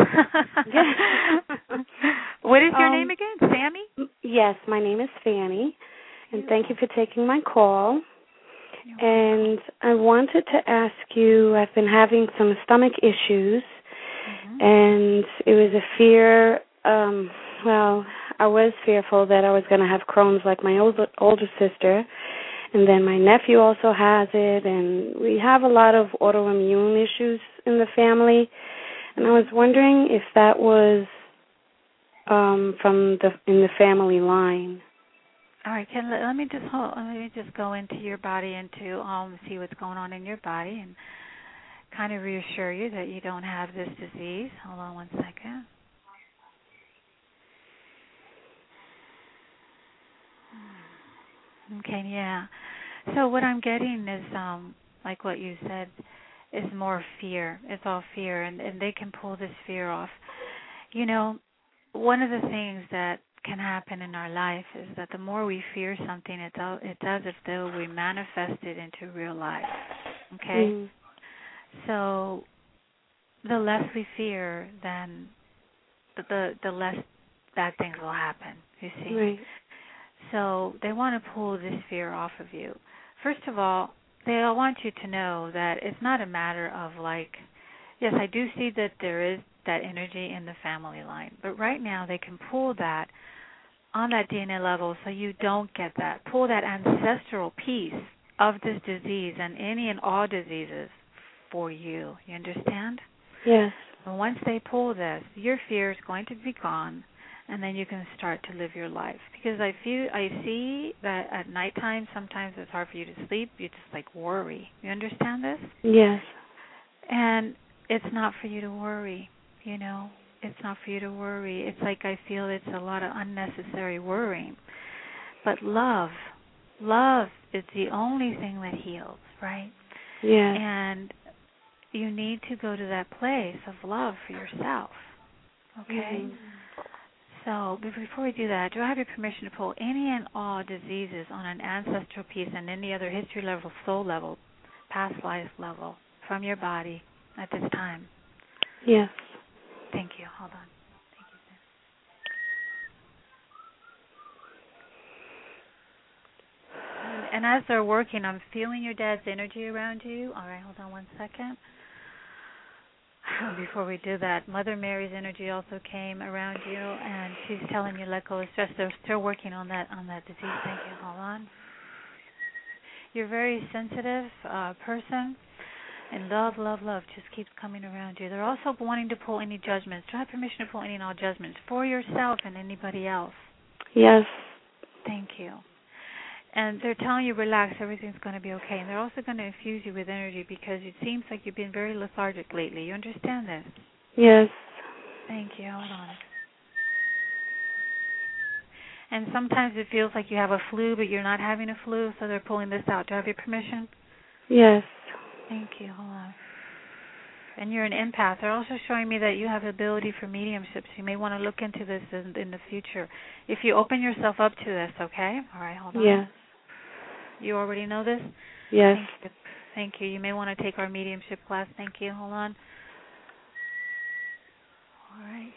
What is your um, name again? Sammy? Yes, my name is Fanny, and thank you for taking my call. And I wanted to ask you, I've been having some stomach issues, mm-hmm. and it was a fear, um, well, I was fearful that I was going to have Crohn's like my older, older sister, and then my nephew also has it, and we have a lot of autoimmune issues in the family, and I was wondering if that was um, from the in the family line. All right, can, let, let me just hold, let me just go into your body and to um, see what's going on in your body and kind of reassure you that you don't have this disease. Hold on one second. Okay, yeah. So what I'm getting is, um, like what you said, is more fear. It's all fear, and, and they can pull this fear off. You know, one of the things that can happen in our life is that the more we fear something, it, do, it does as though we manifest it into real life. Okay? Mm. So the less we fear, then the, the the less bad things will happen, you see. Right. So they want to pull this fear off of you. First of all, they all want you to know that it's not a matter of like, yes, I do see that there is that energy in the family line, but right now they can pull that on that D N A level so you don't get that. Pull that ancestral piece of this disease and any and all diseases for you. You understand? Yes. And once they pull this, your fear is going to be gone, and then you can start to live your life. Because I feel, I see that at nighttime sometimes it's hard for you to sleep. You just like worry. You understand this? Yes. And it's not for you to worry, you know. It's not for you to worry. It's like I feel it's a lot of unnecessary worrying. But love, love is the only thing that heals, right? Yes. And you need to go to that place of love for yourself, okay? Mm-hmm. So before we do that, do I have your permission to pull any and all diseases on an ancestral piece and any other history level, soul level, past life level from your body at this time? Yes. Thank you. Hold on. Thank you, sir. And, and as they're working, I'm feeling your dad's energy around you. All right, hold on one second. Before we do that, Mother Mary's energy also came around you, and she's telling you let go of stress. They're still working on that on that disease. Thank you. Hold on. You're a very sensitive uh, person. And love, love, love just keeps coming around you. They're also wanting to pull any judgments. Do I have permission to pull any and all judgments for yourself and anybody else? Yes. Thank you. And they're telling you relax, everything's going to be okay. And they're also going to infuse you with energy because it seems like you've been very lethargic lately. You understand this? Yes. Thank you. Hold on. And sometimes it feels like you have a flu, but you're not having a flu, so they're pulling this out. Do I have your permission? Yes. Thank you. Hold on. And you're an empath. They're also showing me that you have the ability for mediumships. You may want to look into this in, in the future. If you open yourself up to this, okay? All right, hold on. Yes. You already know this? Yes. Thank you. Thank you. You may want to take our mediumship class. Thank you. Hold on. All right.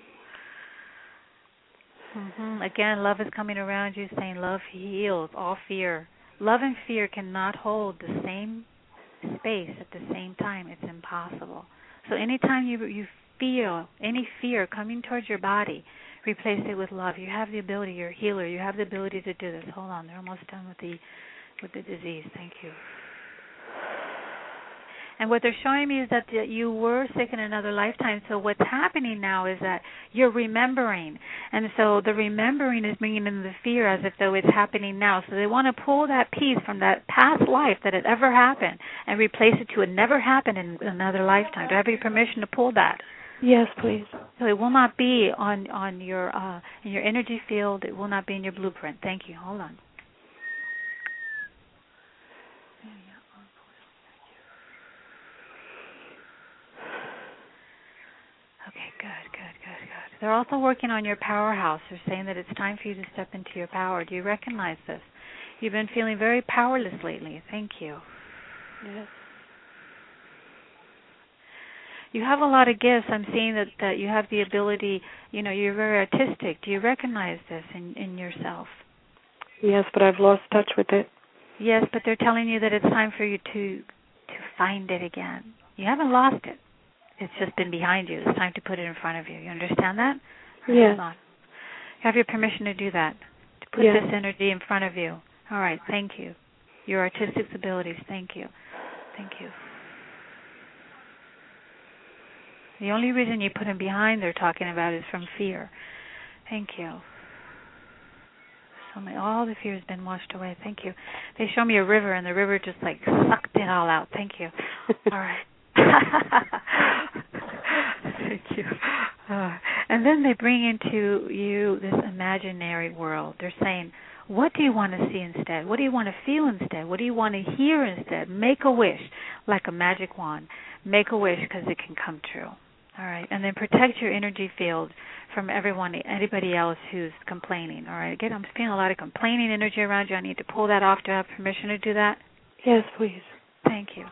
Mm-hmm. Again, love is coming around you, saying love heals all fear. Love and fear cannot hold the same space at the same time. It's impossible. So anytime you you feel any fear coming towards your body, replace it with love. You have the ability. You're a healer. You have the ability to do this. Hold on. They're almost done with the with the disease. Thank you. And what they're showing me is that you were sick in another lifetime. So what's happening now is that you're remembering. And so the remembering is bringing in the fear as if though it's happening now. So they want to pull that piece from that past life that had ever happened and replace it to it never happened in another lifetime. Do I have your permission to pull that? Yes, please. So it will not be on, on your uh, in your energy field. It will not be in your blueprint. Thank you. Hold on. Okay, good, good, good, good. They're also working on your powerhouse. They're saying that it's time for you to step into your power. Do you recognize this? You've been feeling very powerless lately. Thank you. Yes. You have a lot of gifts. I'm seeing that, that you have the ability, you know, you're very artistic. Do you recognize this in, in yourself? Yes, but I've lost touch with it. Yes, but they're telling you that it's time for you to to find it again. You haven't lost it. It's just been behind you. It's time to put it in front of you. You understand that? Yes. You have your permission to do that, to put yes. this energy in front of you. All right, thank you. Your artistic abilities, thank you. Thank you. The only reason you put them behind they're talking about is from fear. Thank you. So many, all the fear has been washed away. Thank you. They show me a river, and the river just like sucked it all out. Thank you. All right. Thank you. Uh, and then they bring into you this imaginary world. They're saying, what do you want to see instead? What do you want to feel instead? What do you want to hear instead? Make a wish, like a magic wand. Make a wish because it can come true. All right. And then protect your energy field from everyone, anybody else who's complaining. All right. Again, I'm feeling a lot of complaining energy around you. I need to pull that off. Do I have permission to do that? Yes, please. Thank you.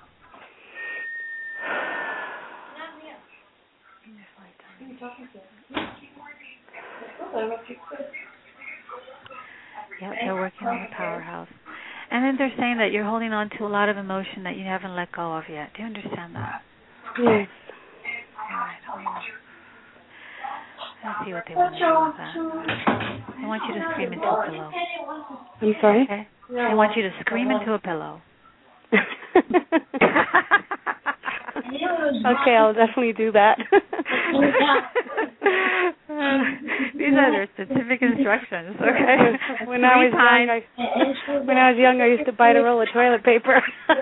Yep, they're working on the powerhouse. And then they're saying that you're holding on to a lot of emotion that you haven't let go of yet. Do you understand that? Yes. All right, hold on. Let's see what they want to do with that. They want you to scream into a pillow. I'm sorry? Okay? They want you to scream into a pillow. Okay, I'll definitely do that. These are their specific instructions, okay? When I was young, I, when I was young, I used to bite a roll of toilet paper.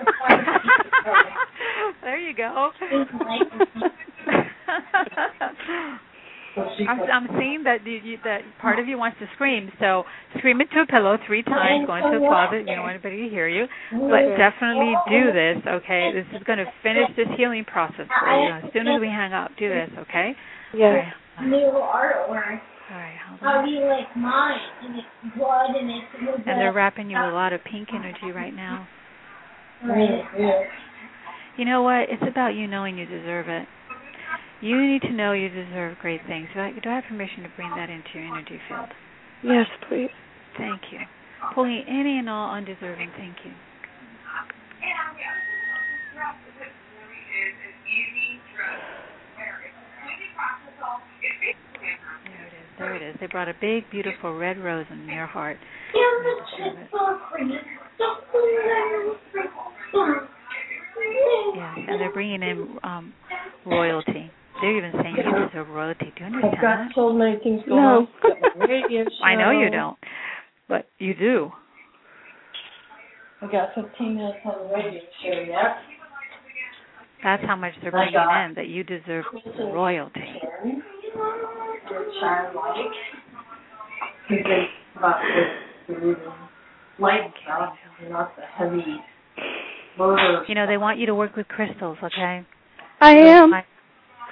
There you go. I'm, I'm seeing that you, that part of you wants to scream, so scream into a pillow three times, go into a closet, you don't want anybody to hear you, but definitely do this, okay? This is going to finish this healing process for you. As soon as we hang up, do this, okay? Yes. New artwork. All right, hold How on. do you like mine? And it's blood and it's... And they're wrapping you with a lot of pink energy right now. Right. You know what? It's about you knowing you deserve it. You need to know you deserve great things. Do I, do I have permission to bring that into your energy field? Yes, please. Thank you. Pulling any and all undeserving. Thank you. There it is. There it is. They brought a big, beautiful red rose in your heart. Yes, and they're bringing in um, royalty. They're even saying you deserve royalty. Do you understand I've got that? so many things going No. on. I've got my radio show. I know you don't, but you do. I've got fifteen minutes on the radio show yet. That's how much they're bringing in, that you deserve royalty. Which I like. Because about the, the light stuff and not the heavy motor. You know, they want you to work with crystals, okay? I am.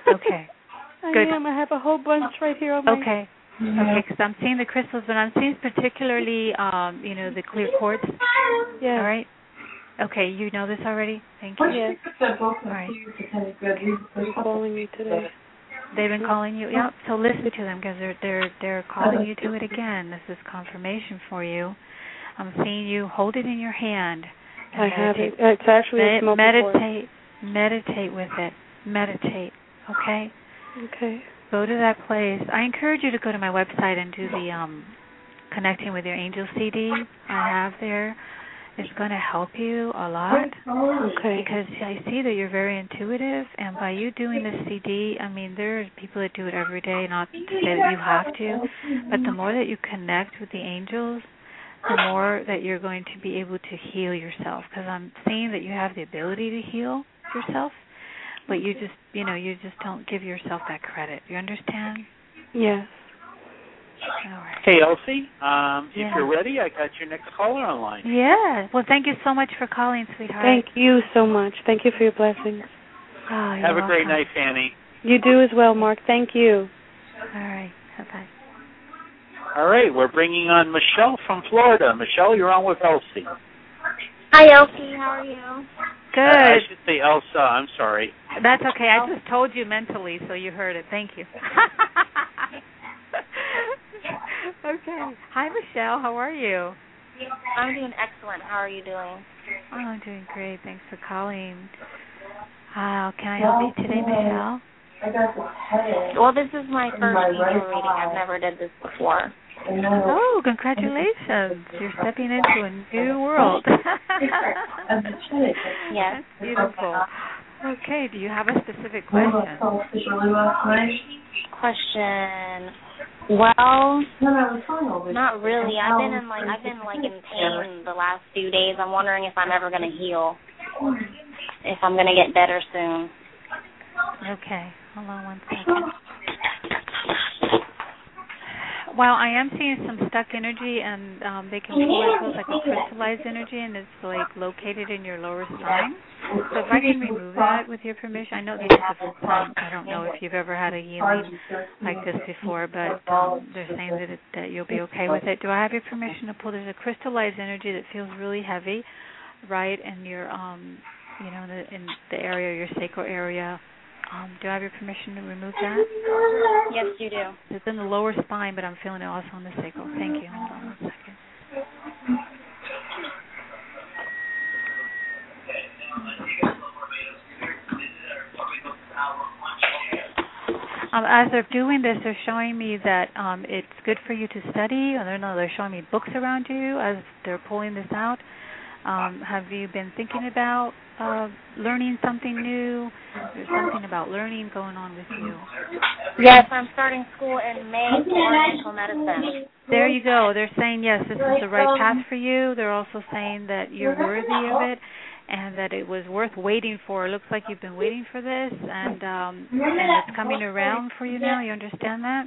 Okay. Good. I am. I have a whole bunch right here on my... Okay. Okay, because I'm seeing the crystals, but I'm seeing particularly, um, you know, the clear quartz. Yeah. All right. Okay, you know this already? Thank you. Yes. All right. They're calling me today. They've been calling you? Yeah. So listen to them because they're, they're, they're calling you to it again. This is confirmation for you. I'm seeing you hold it in your hand. I have it. It's actually a smoke Meditate. Meditate with it. Meditate. Okay? Okay. Go to that place. I encourage you to go to my website and do the um, Connecting with Your Angel C D I have there. It's going to help you a lot. Okay. Because I see that you're very intuitive, and by you doing this C D, I mean, there are people that do it every day, not to say that you have to, but the more that you connect with the angels, the more that you're going to be able to heal yourself. Because I'm seeing that you have the ability to heal yourself, but you just, you know, you just don't give yourself that credit. You understand? Yes. All right. Hey, Elsie, um, yeah. if you're ready, I got your next caller online. Yeah. Well, thank you so much for calling, sweetheart. Thank you so much. Thank you for your blessings. Oh, Have a welcome. great night, Fanny. You do as well, Mark. Thank you. All right. Bye-bye. All right, we're bringing on Michelle from Florida. Michelle, you're on with Elsie. Hi, Elsie. How are you? Good. Uh, I should say Elsa. I'm sorry. That's okay. I just told you mentally, so you heard it. Thank you. Okay. Hi, Michelle. How are you? I'm doing excellent. How are you doing? Oh, I'm doing great. Thanks for calling. Uh, can I help you today, Michelle? Well, this is my first angel reading. I've never did this before. Oh, congratulations. You're stepping into a new world. Yes. That's beautiful. Okay, do you have a specific question? Question. Well, not really. I've been in like I've been like in pain the last few days. I'm wondering if I'm ever going to heal. If I'm going to get better soon. Okay. Hold on one second. Well, I am seeing some stuck energy, and um, they can feel it feels like a crystallized energy, and it's like located in your lower spine. So if I can remove that with your permission, I know this is a, um, I don't know if you've ever had a healing like this before, but um, they're saying that it, that you'll be okay with it. Do I have your permission to pull? There's a crystallized energy that feels really heavy, right, in your um, you know, in the, in the area, your sacral area. Um, do I have your permission to remove that? Yes, you do. It's in the lower spine, but I'm feeling it also on the sacral. Thank you. Hold on one second. Um, as they're doing this, they're showing me that um, it's good for you to study. I don't know, they're showing me books around you as they're pulling this out. Um, have you been thinking about uh, learning something new? There's something about learning going on with you. Yes, I'm starting school in May for Oriental medicine. There you go. They're saying, yes, this is the right path for you. They're also saying that you're worthy of it and that it was worth waiting for. It looks like you've been waiting for this, and um, and it's coming around for you now. You understand that?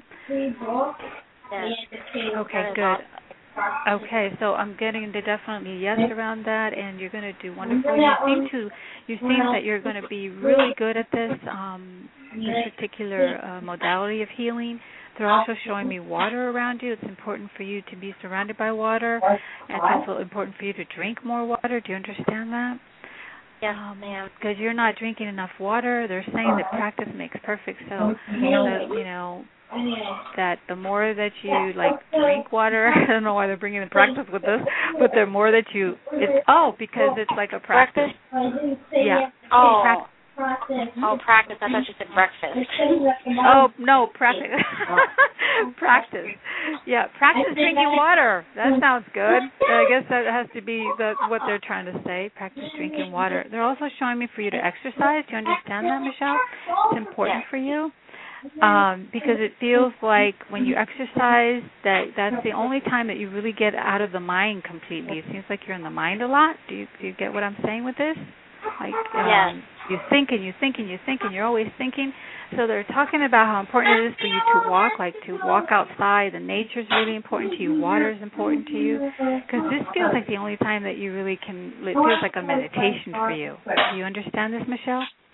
Yes. Okay, good. Okay, so I'm getting the definitely yes around that, and you're going to do wonderful. You seem to, you seem that you're going to be really good at this, um, this particular uh, modality of healing. They're also showing me water around you. It's important for you to be surrounded by water. It's also important for you to drink more water. Do you understand that? Yes, ma'am. Because you're not drinking enough water. They're saying that practice makes perfect. So, that, you know, that the more that you like drink water, I don't know why they're bringing in practice with this, but the more that you, it's oh because it's like a practice. Yeah. Oh. Practice. Oh, practice. I thought you said breakfast. Oh no, practice. Practice. Yeah, practice drinking water. That sounds good. I guess that has to be the, what they're trying to say. Practice drinking water. They're also showing me for you to exercise. Do you understand that, Michelle? It's important for you. Um, because it feels like when you exercise, that that's the only time that you really get out of the mind completely. It seems like you're in the mind a lot. Do you do you get what I'm saying with this? Like um, yes. you think and you think and you think and you're always thinking. So they're talking about how important it is for you to walk, like to walk outside. The nature is really important to you. Water is important to you. Because this feels like the only time that you really can, it feels like a meditation for you. Do you understand this, Michelle?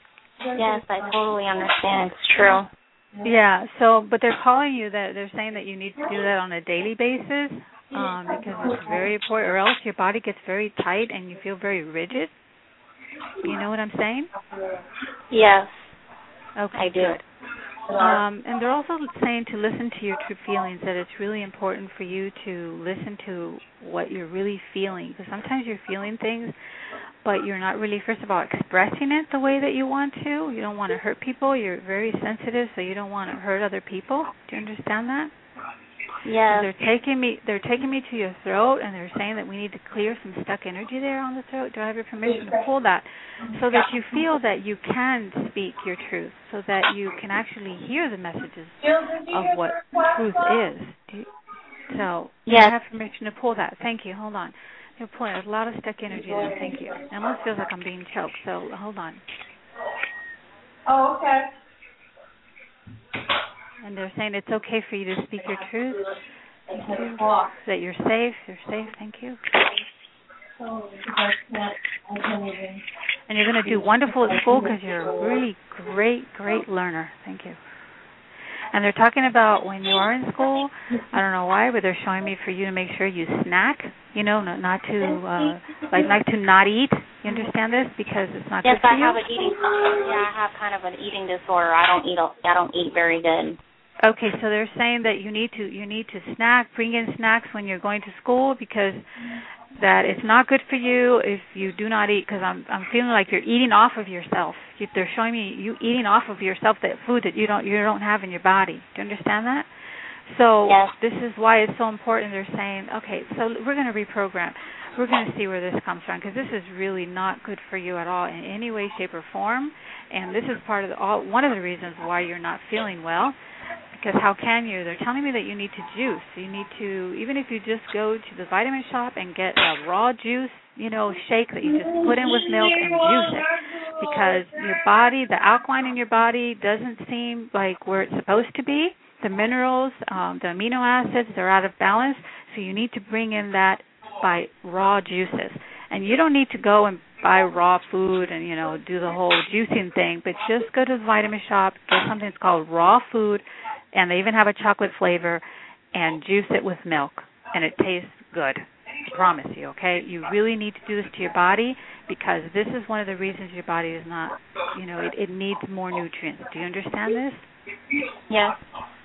Yes, I totally understand. It's true. Yeah, so, but they're calling you that, they're saying that you need to do that on a daily basis um, because it's very important, or else your body gets very tight and you feel very rigid. You know what I'm saying? Yes. Okay, I do. Good. Um, and they're also saying to listen to your true feelings, that it's really important for you to listen to what you're really feeling, because sometimes you're feeling things, but you're not really, first of all, expressing it the way that you want to. You don't want to hurt people. You're very sensitive, so you don't want to hurt other people. Do you understand that? Yes. They're taking me. They're taking me to your throat, and they're saying that we need to clear some stuck energy there on the throat. Do I have your permission to pull that, so that you feel that you can speak your truth, so that you can actually hear the messages of what truth is? Do you, so yes. I have permission to pull that. Thank you. Hold on. They're pulling. There's a lot of stuck energy there. Thank you. It almost feels like I'm being choked. So hold on. Oh, okay. And they're saying it's okay for you to speak your truth. Thank you. That you're safe. You're safe. Thank you. And you're going to do wonderful at school because you're a really great, great learner. Thank you. And they're talking about when you are in school, I don't know why, but they're showing me for you to make sure you snack, you know, not, not to, uh, like, like to not eat. You understand this? Because it's not yes, good for I you. have an eating, yeah, I have kind of an eating disorder. I don't eat, I don't eat very good. Okay, so they're saying that you need to you need to snack, bring in snacks when you're going to school, because that it's not good for you if you do not eat. Because I'm I'm feeling like you're eating off of yourself. You, they're showing me you eating off of yourself that food that you don't you don't have in your body. Do you understand that? So yes. This is why it's so important. They're saying, okay, so we're going to reprogram. We're going to see where this comes from, because this is really not good for you at all in any way, shape, or form. And this is part of the, all one of the reasons why you're not feeling well. Because how can you? They're telling me that you need to juice. You need to, even if you just go to the vitamin shop and get a raw juice, you know, shake that you just put in with milk and juice it. Because your body, the alkaline in your body doesn't seem like where it's supposed to be. The minerals, um, the amino acids, they're out of balance. So you need to bring in that by raw juices. And you don't need to go and buy raw food and, you know, do the whole juicing thing, but just go to the vitamin shop, get something that's called raw food, and they even have a chocolate flavor, and juice it with milk, and it tastes good. I promise you, okay? You really need to do this to your body, because this is one of the reasons your body is not, you know, it, it needs more nutrients. Do you understand this? Yes.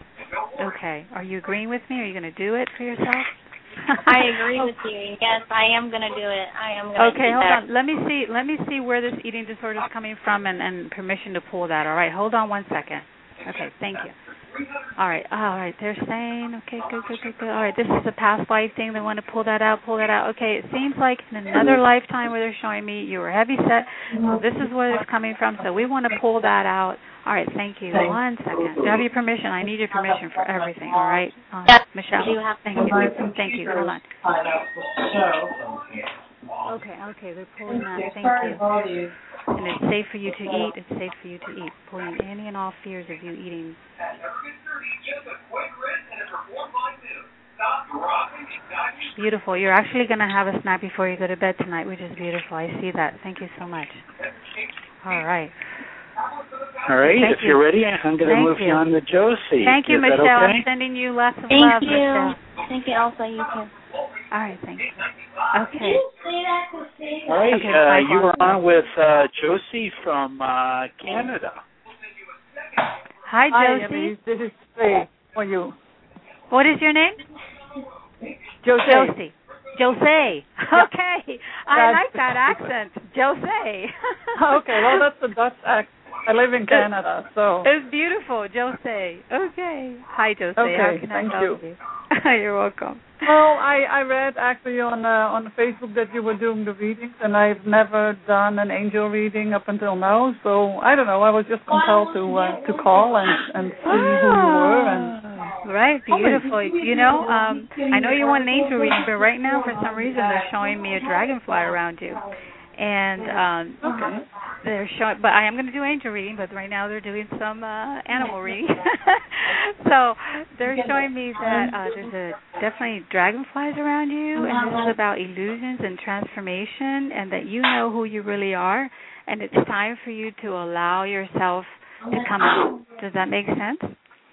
Okay. Are you agreeing with me? Are you going to do it for yourself? I agree with you. Yes, I am going to do it. I am going to Okay, do hold that. on. Let me see Let me see where this eating disorder is coming from, and, and permission to pull that. All right, hold on one second. Okay, thank you. All right, all right, they're saying, okay, good, good, good, good. All right, this is a past life thing. They want to pull that out, pull that out. Okay, it seems like in another lifetime where they're showing me you were heavy set, so this is where it's coming from, so we want to pull that out. All right, thank you. One second. Do I have your permission? I need your permission for everything, all right? Uh, yes, Michelle, you have thank you. Thank you. Hold on. Okay, okay, they're pulling that. Thank you. And it's safe for you to eat. It's safe for you to eat. Pulling any and all fears of you eating. Beautiful. You're actually going to have a snack before you go to bed tonight, which is beautiful. I see that. Thank you so much. All right. All right. Thank if you. you're ready, I'm going to move you. you on to Josie. Thank you, is Michelle. Okay? I'm sending you lots of Thank love, you. Michelle. Thank you, Elsa. You too. All right, thank you. Okay. All right, okay, uh, you are on with uh, Josie from uh, Canada. Hi, Hi, Josie. Emily. This is Faye for you. What is your name? Josie. Josie. Josie. Okay. I like that accent. Josie. Okay, well, that's a Dutch accent. I live in Canada, so. It's beautiful, Josie. Okay. Hi, Josie. Okay, How can thank I help you. you? You're welcome. Well, I, I read actually on uh, on Facebook that you were doing the readings, and I've never done an angel reading up until now. So I don't know. I was just compelled to uh, to call and and see ah, who you were. And right, beautiful. You know, um, I know you want an angel reading, but right now for some reason they're showing me a dragonfly around you. And um, okay. they're showing, but I am going to do angel reading, but right now they're doing some uh, animal reading. So they're showing me that uh, there's a, definitely dragonflies around you, and this is about illusions and transformation, and that you know who you really are, and it's time for you to allow yourself to come out. Does that make sense?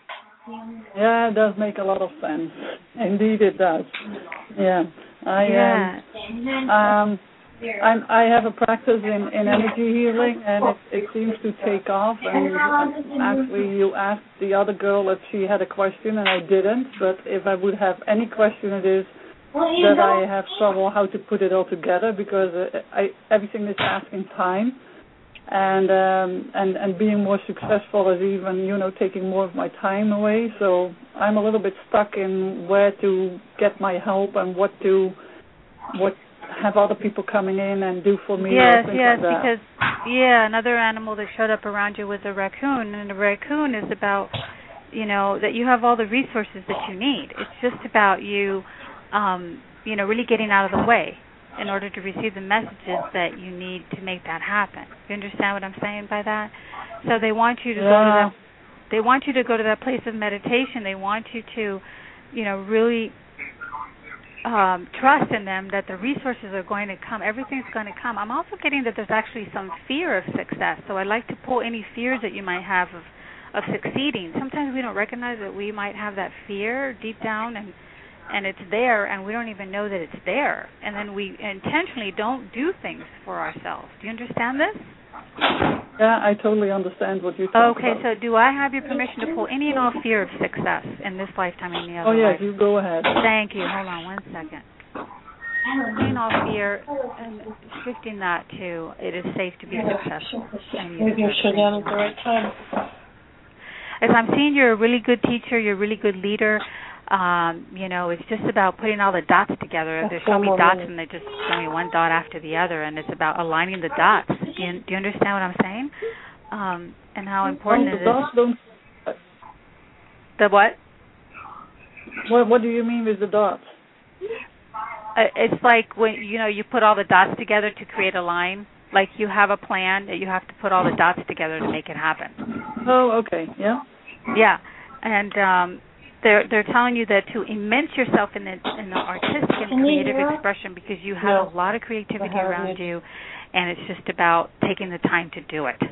Yeah, it does make a lot of sense. Indeed, it does. Yeah, I yeah. Um, um, I'm, I have a practice in, in energy healing, and it, it seems to take off. And actually, you asked the other girl if she had a question, and I didn't. But if I would have any question, it is that I have trouble how to put it all together, because I, everything is asking time. And um, and and being more successful is even, you know, taking more of my time away. So I'm a little bit stuck in where to get my help and what to what have other people coming in and do for me. Yes, or things yes, like that. because yeah, another animal that showed up around you was a raccoon, and a raccoon is about, you know, that you have all the resources that you need. It's just about you, um, you know, really getting out of the way in order to receive the messages that you need to make that happen. You understand what I'm saying by that? So they want you to yeah. go to that. They want you to go to that place of meditation. They want you to, you know, really um, trust in them that the resources are going to come. Everything's going to come. I'm also getting that there's actually some fear of success. So I'd like to pull any fears that you might have of, of succeeding. Sometimes we don't recognize that we might have that fear deep down, and and it's there, and we don't even know that it's there. And then we intentionally don't do things for ourselves. Do you understand this? Yeah, I totally understand what you're talking okay, about. Okay, so do I have your permission to pull any and all fear of success in this lifetime and the other Oh, yes, life? you go ahead. Thank you. Hold on one second. Any and all fear, and shifting that to it is safe to be successful. Maybe you shut down at the right time. As I'm seeing, you're a really good teacher, you're a really good leader. Um, you know, it's just about putting all the dots together. They show me dots, and they just show me one dot after the other, and it's about aligning the dots. Do you, do you understand what I'm saying? Um, and how important oh, it the dots is. Don't... The what? What? What do you mean with the dots? Uh, it's like when you know you put all the dots together to create a line. Like you have a plan that you have to put all the dots together to make it happen. Oh, okay. Yeah. Yeah, and. Um, They're they're telling you that to immerse yourself in the in the artistic and creative expression, because you have no. a lot of creativity around you, and it's just about taking the time to do it.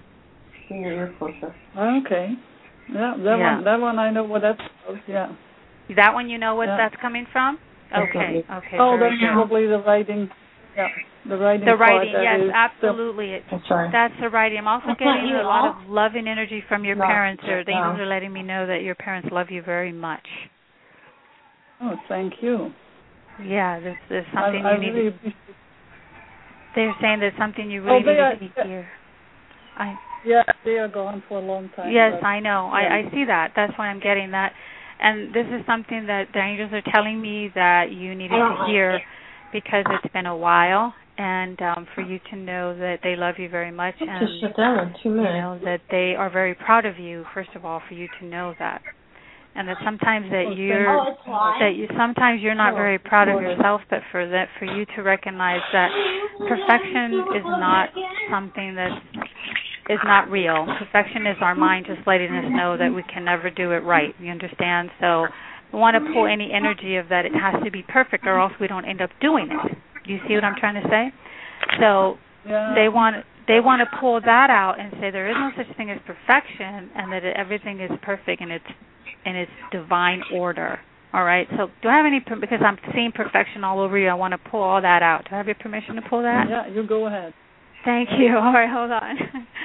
Okay. Yeah, that yeah. one that one I know what that's about. Yeah. That one you know what yeah. that's coming from? Okay. Okay. Oh, that's good. probably the writing. Yeah. The writing. The part, writing, yes, is absolutely. Still... It's, that's the writing. I'm also getting a lot of loving energy from your no, parents. Or the no. angels are letting me know that your parents love you very much. Oh, thank you. Yeah, there's, there's something I, you I need. really To, appreciate... They're saying there's something you really oh, they need are, to hear. I. Yeah, they are gone for a long time. Yes, but, I know. Yeah. I, I see that. That's why I'm getting that. And this is something that the angels are telling me that you needed to hear, because it's been a while, and um, for you to know that they love you very much, and just shut down in two minutes. You know that they are very proud of you. First of all, for you to know that, and that sometimes that you're that you sometimes you're not very proud of yourself, but for that for you to recognize that perfection is not something that is not real. Perfection is our mind just letting us know that we can never do it right. You understand? So we want to pull any energy of that it has to be perfect, or else we don't end up doing it. Do you see what I'm trying to say? So yeah. they want they want to pull that out and say there is no such thing as perfection, and that everything is perfect and it's in its divine order. All right. So do I have any, because I'm seeing perfection all over you, I want to pull all that out. Do I have your permission to pull that? Yeah, you go ahead. Thank you. All right, hold on.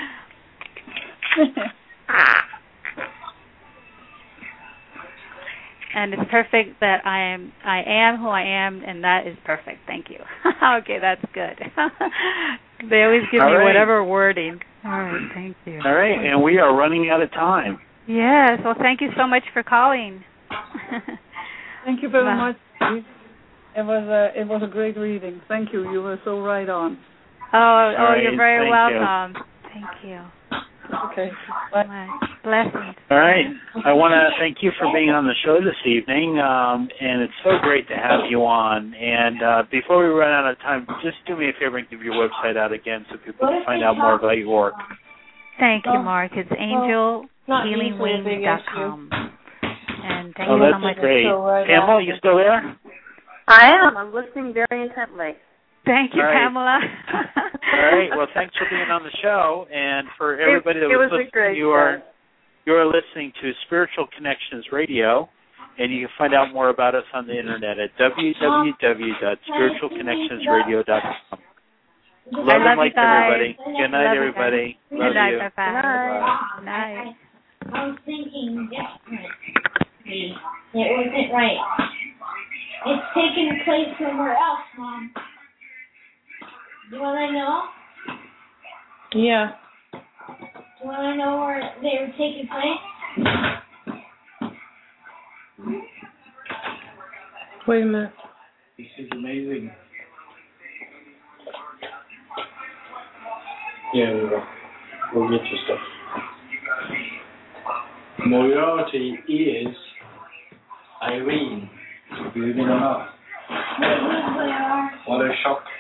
And it's perfect that I am I am who I am, and that is perfect. Thank you. Okay, that's good. They always give All me right. whatever wording. All right, thank you. All right, and we are running out of time. Yes, well, thank you so much for calling. Thank you very Bye. much. It was a it was a great reading. Thank you. You were so right on. Oh, oh, right, you're very thank welcome. You. Thank you. Okay. Blessings. All right. I want to thank you for being on the show this evening, um, and it's so great to have you on. And uh, before we run out of time, just do me a favor and give your website out again so people can find out more about your work. Thank you, Mark. It's angel healing wings dot com. And thank oh, you that's so much. great. Right Pamela, you still there? I am. I'm listening very intently. Thank you, All right. Pamela. All right. Well, thanks for being on the show, and for everybody it, that it was, was listening, a great you are you are listening to Spiritual Connections Radio, and you can find out more about us on the internet at w w w dot spiritual connections radio dot com. Love I and love light you guys. everybody. Good night, love everybody. You Love Good night. you. Bye bye. Good night. I was thinking differently. It wasn't right. It's taking place somewhere else, Mom. Do you want to know? Yeah. Do you want to know where they were taking place? Wait a minute. This is amazing. Yeah, we will. We'll get your stuff. Moriarty is Irene. Believe it or not. What a shock.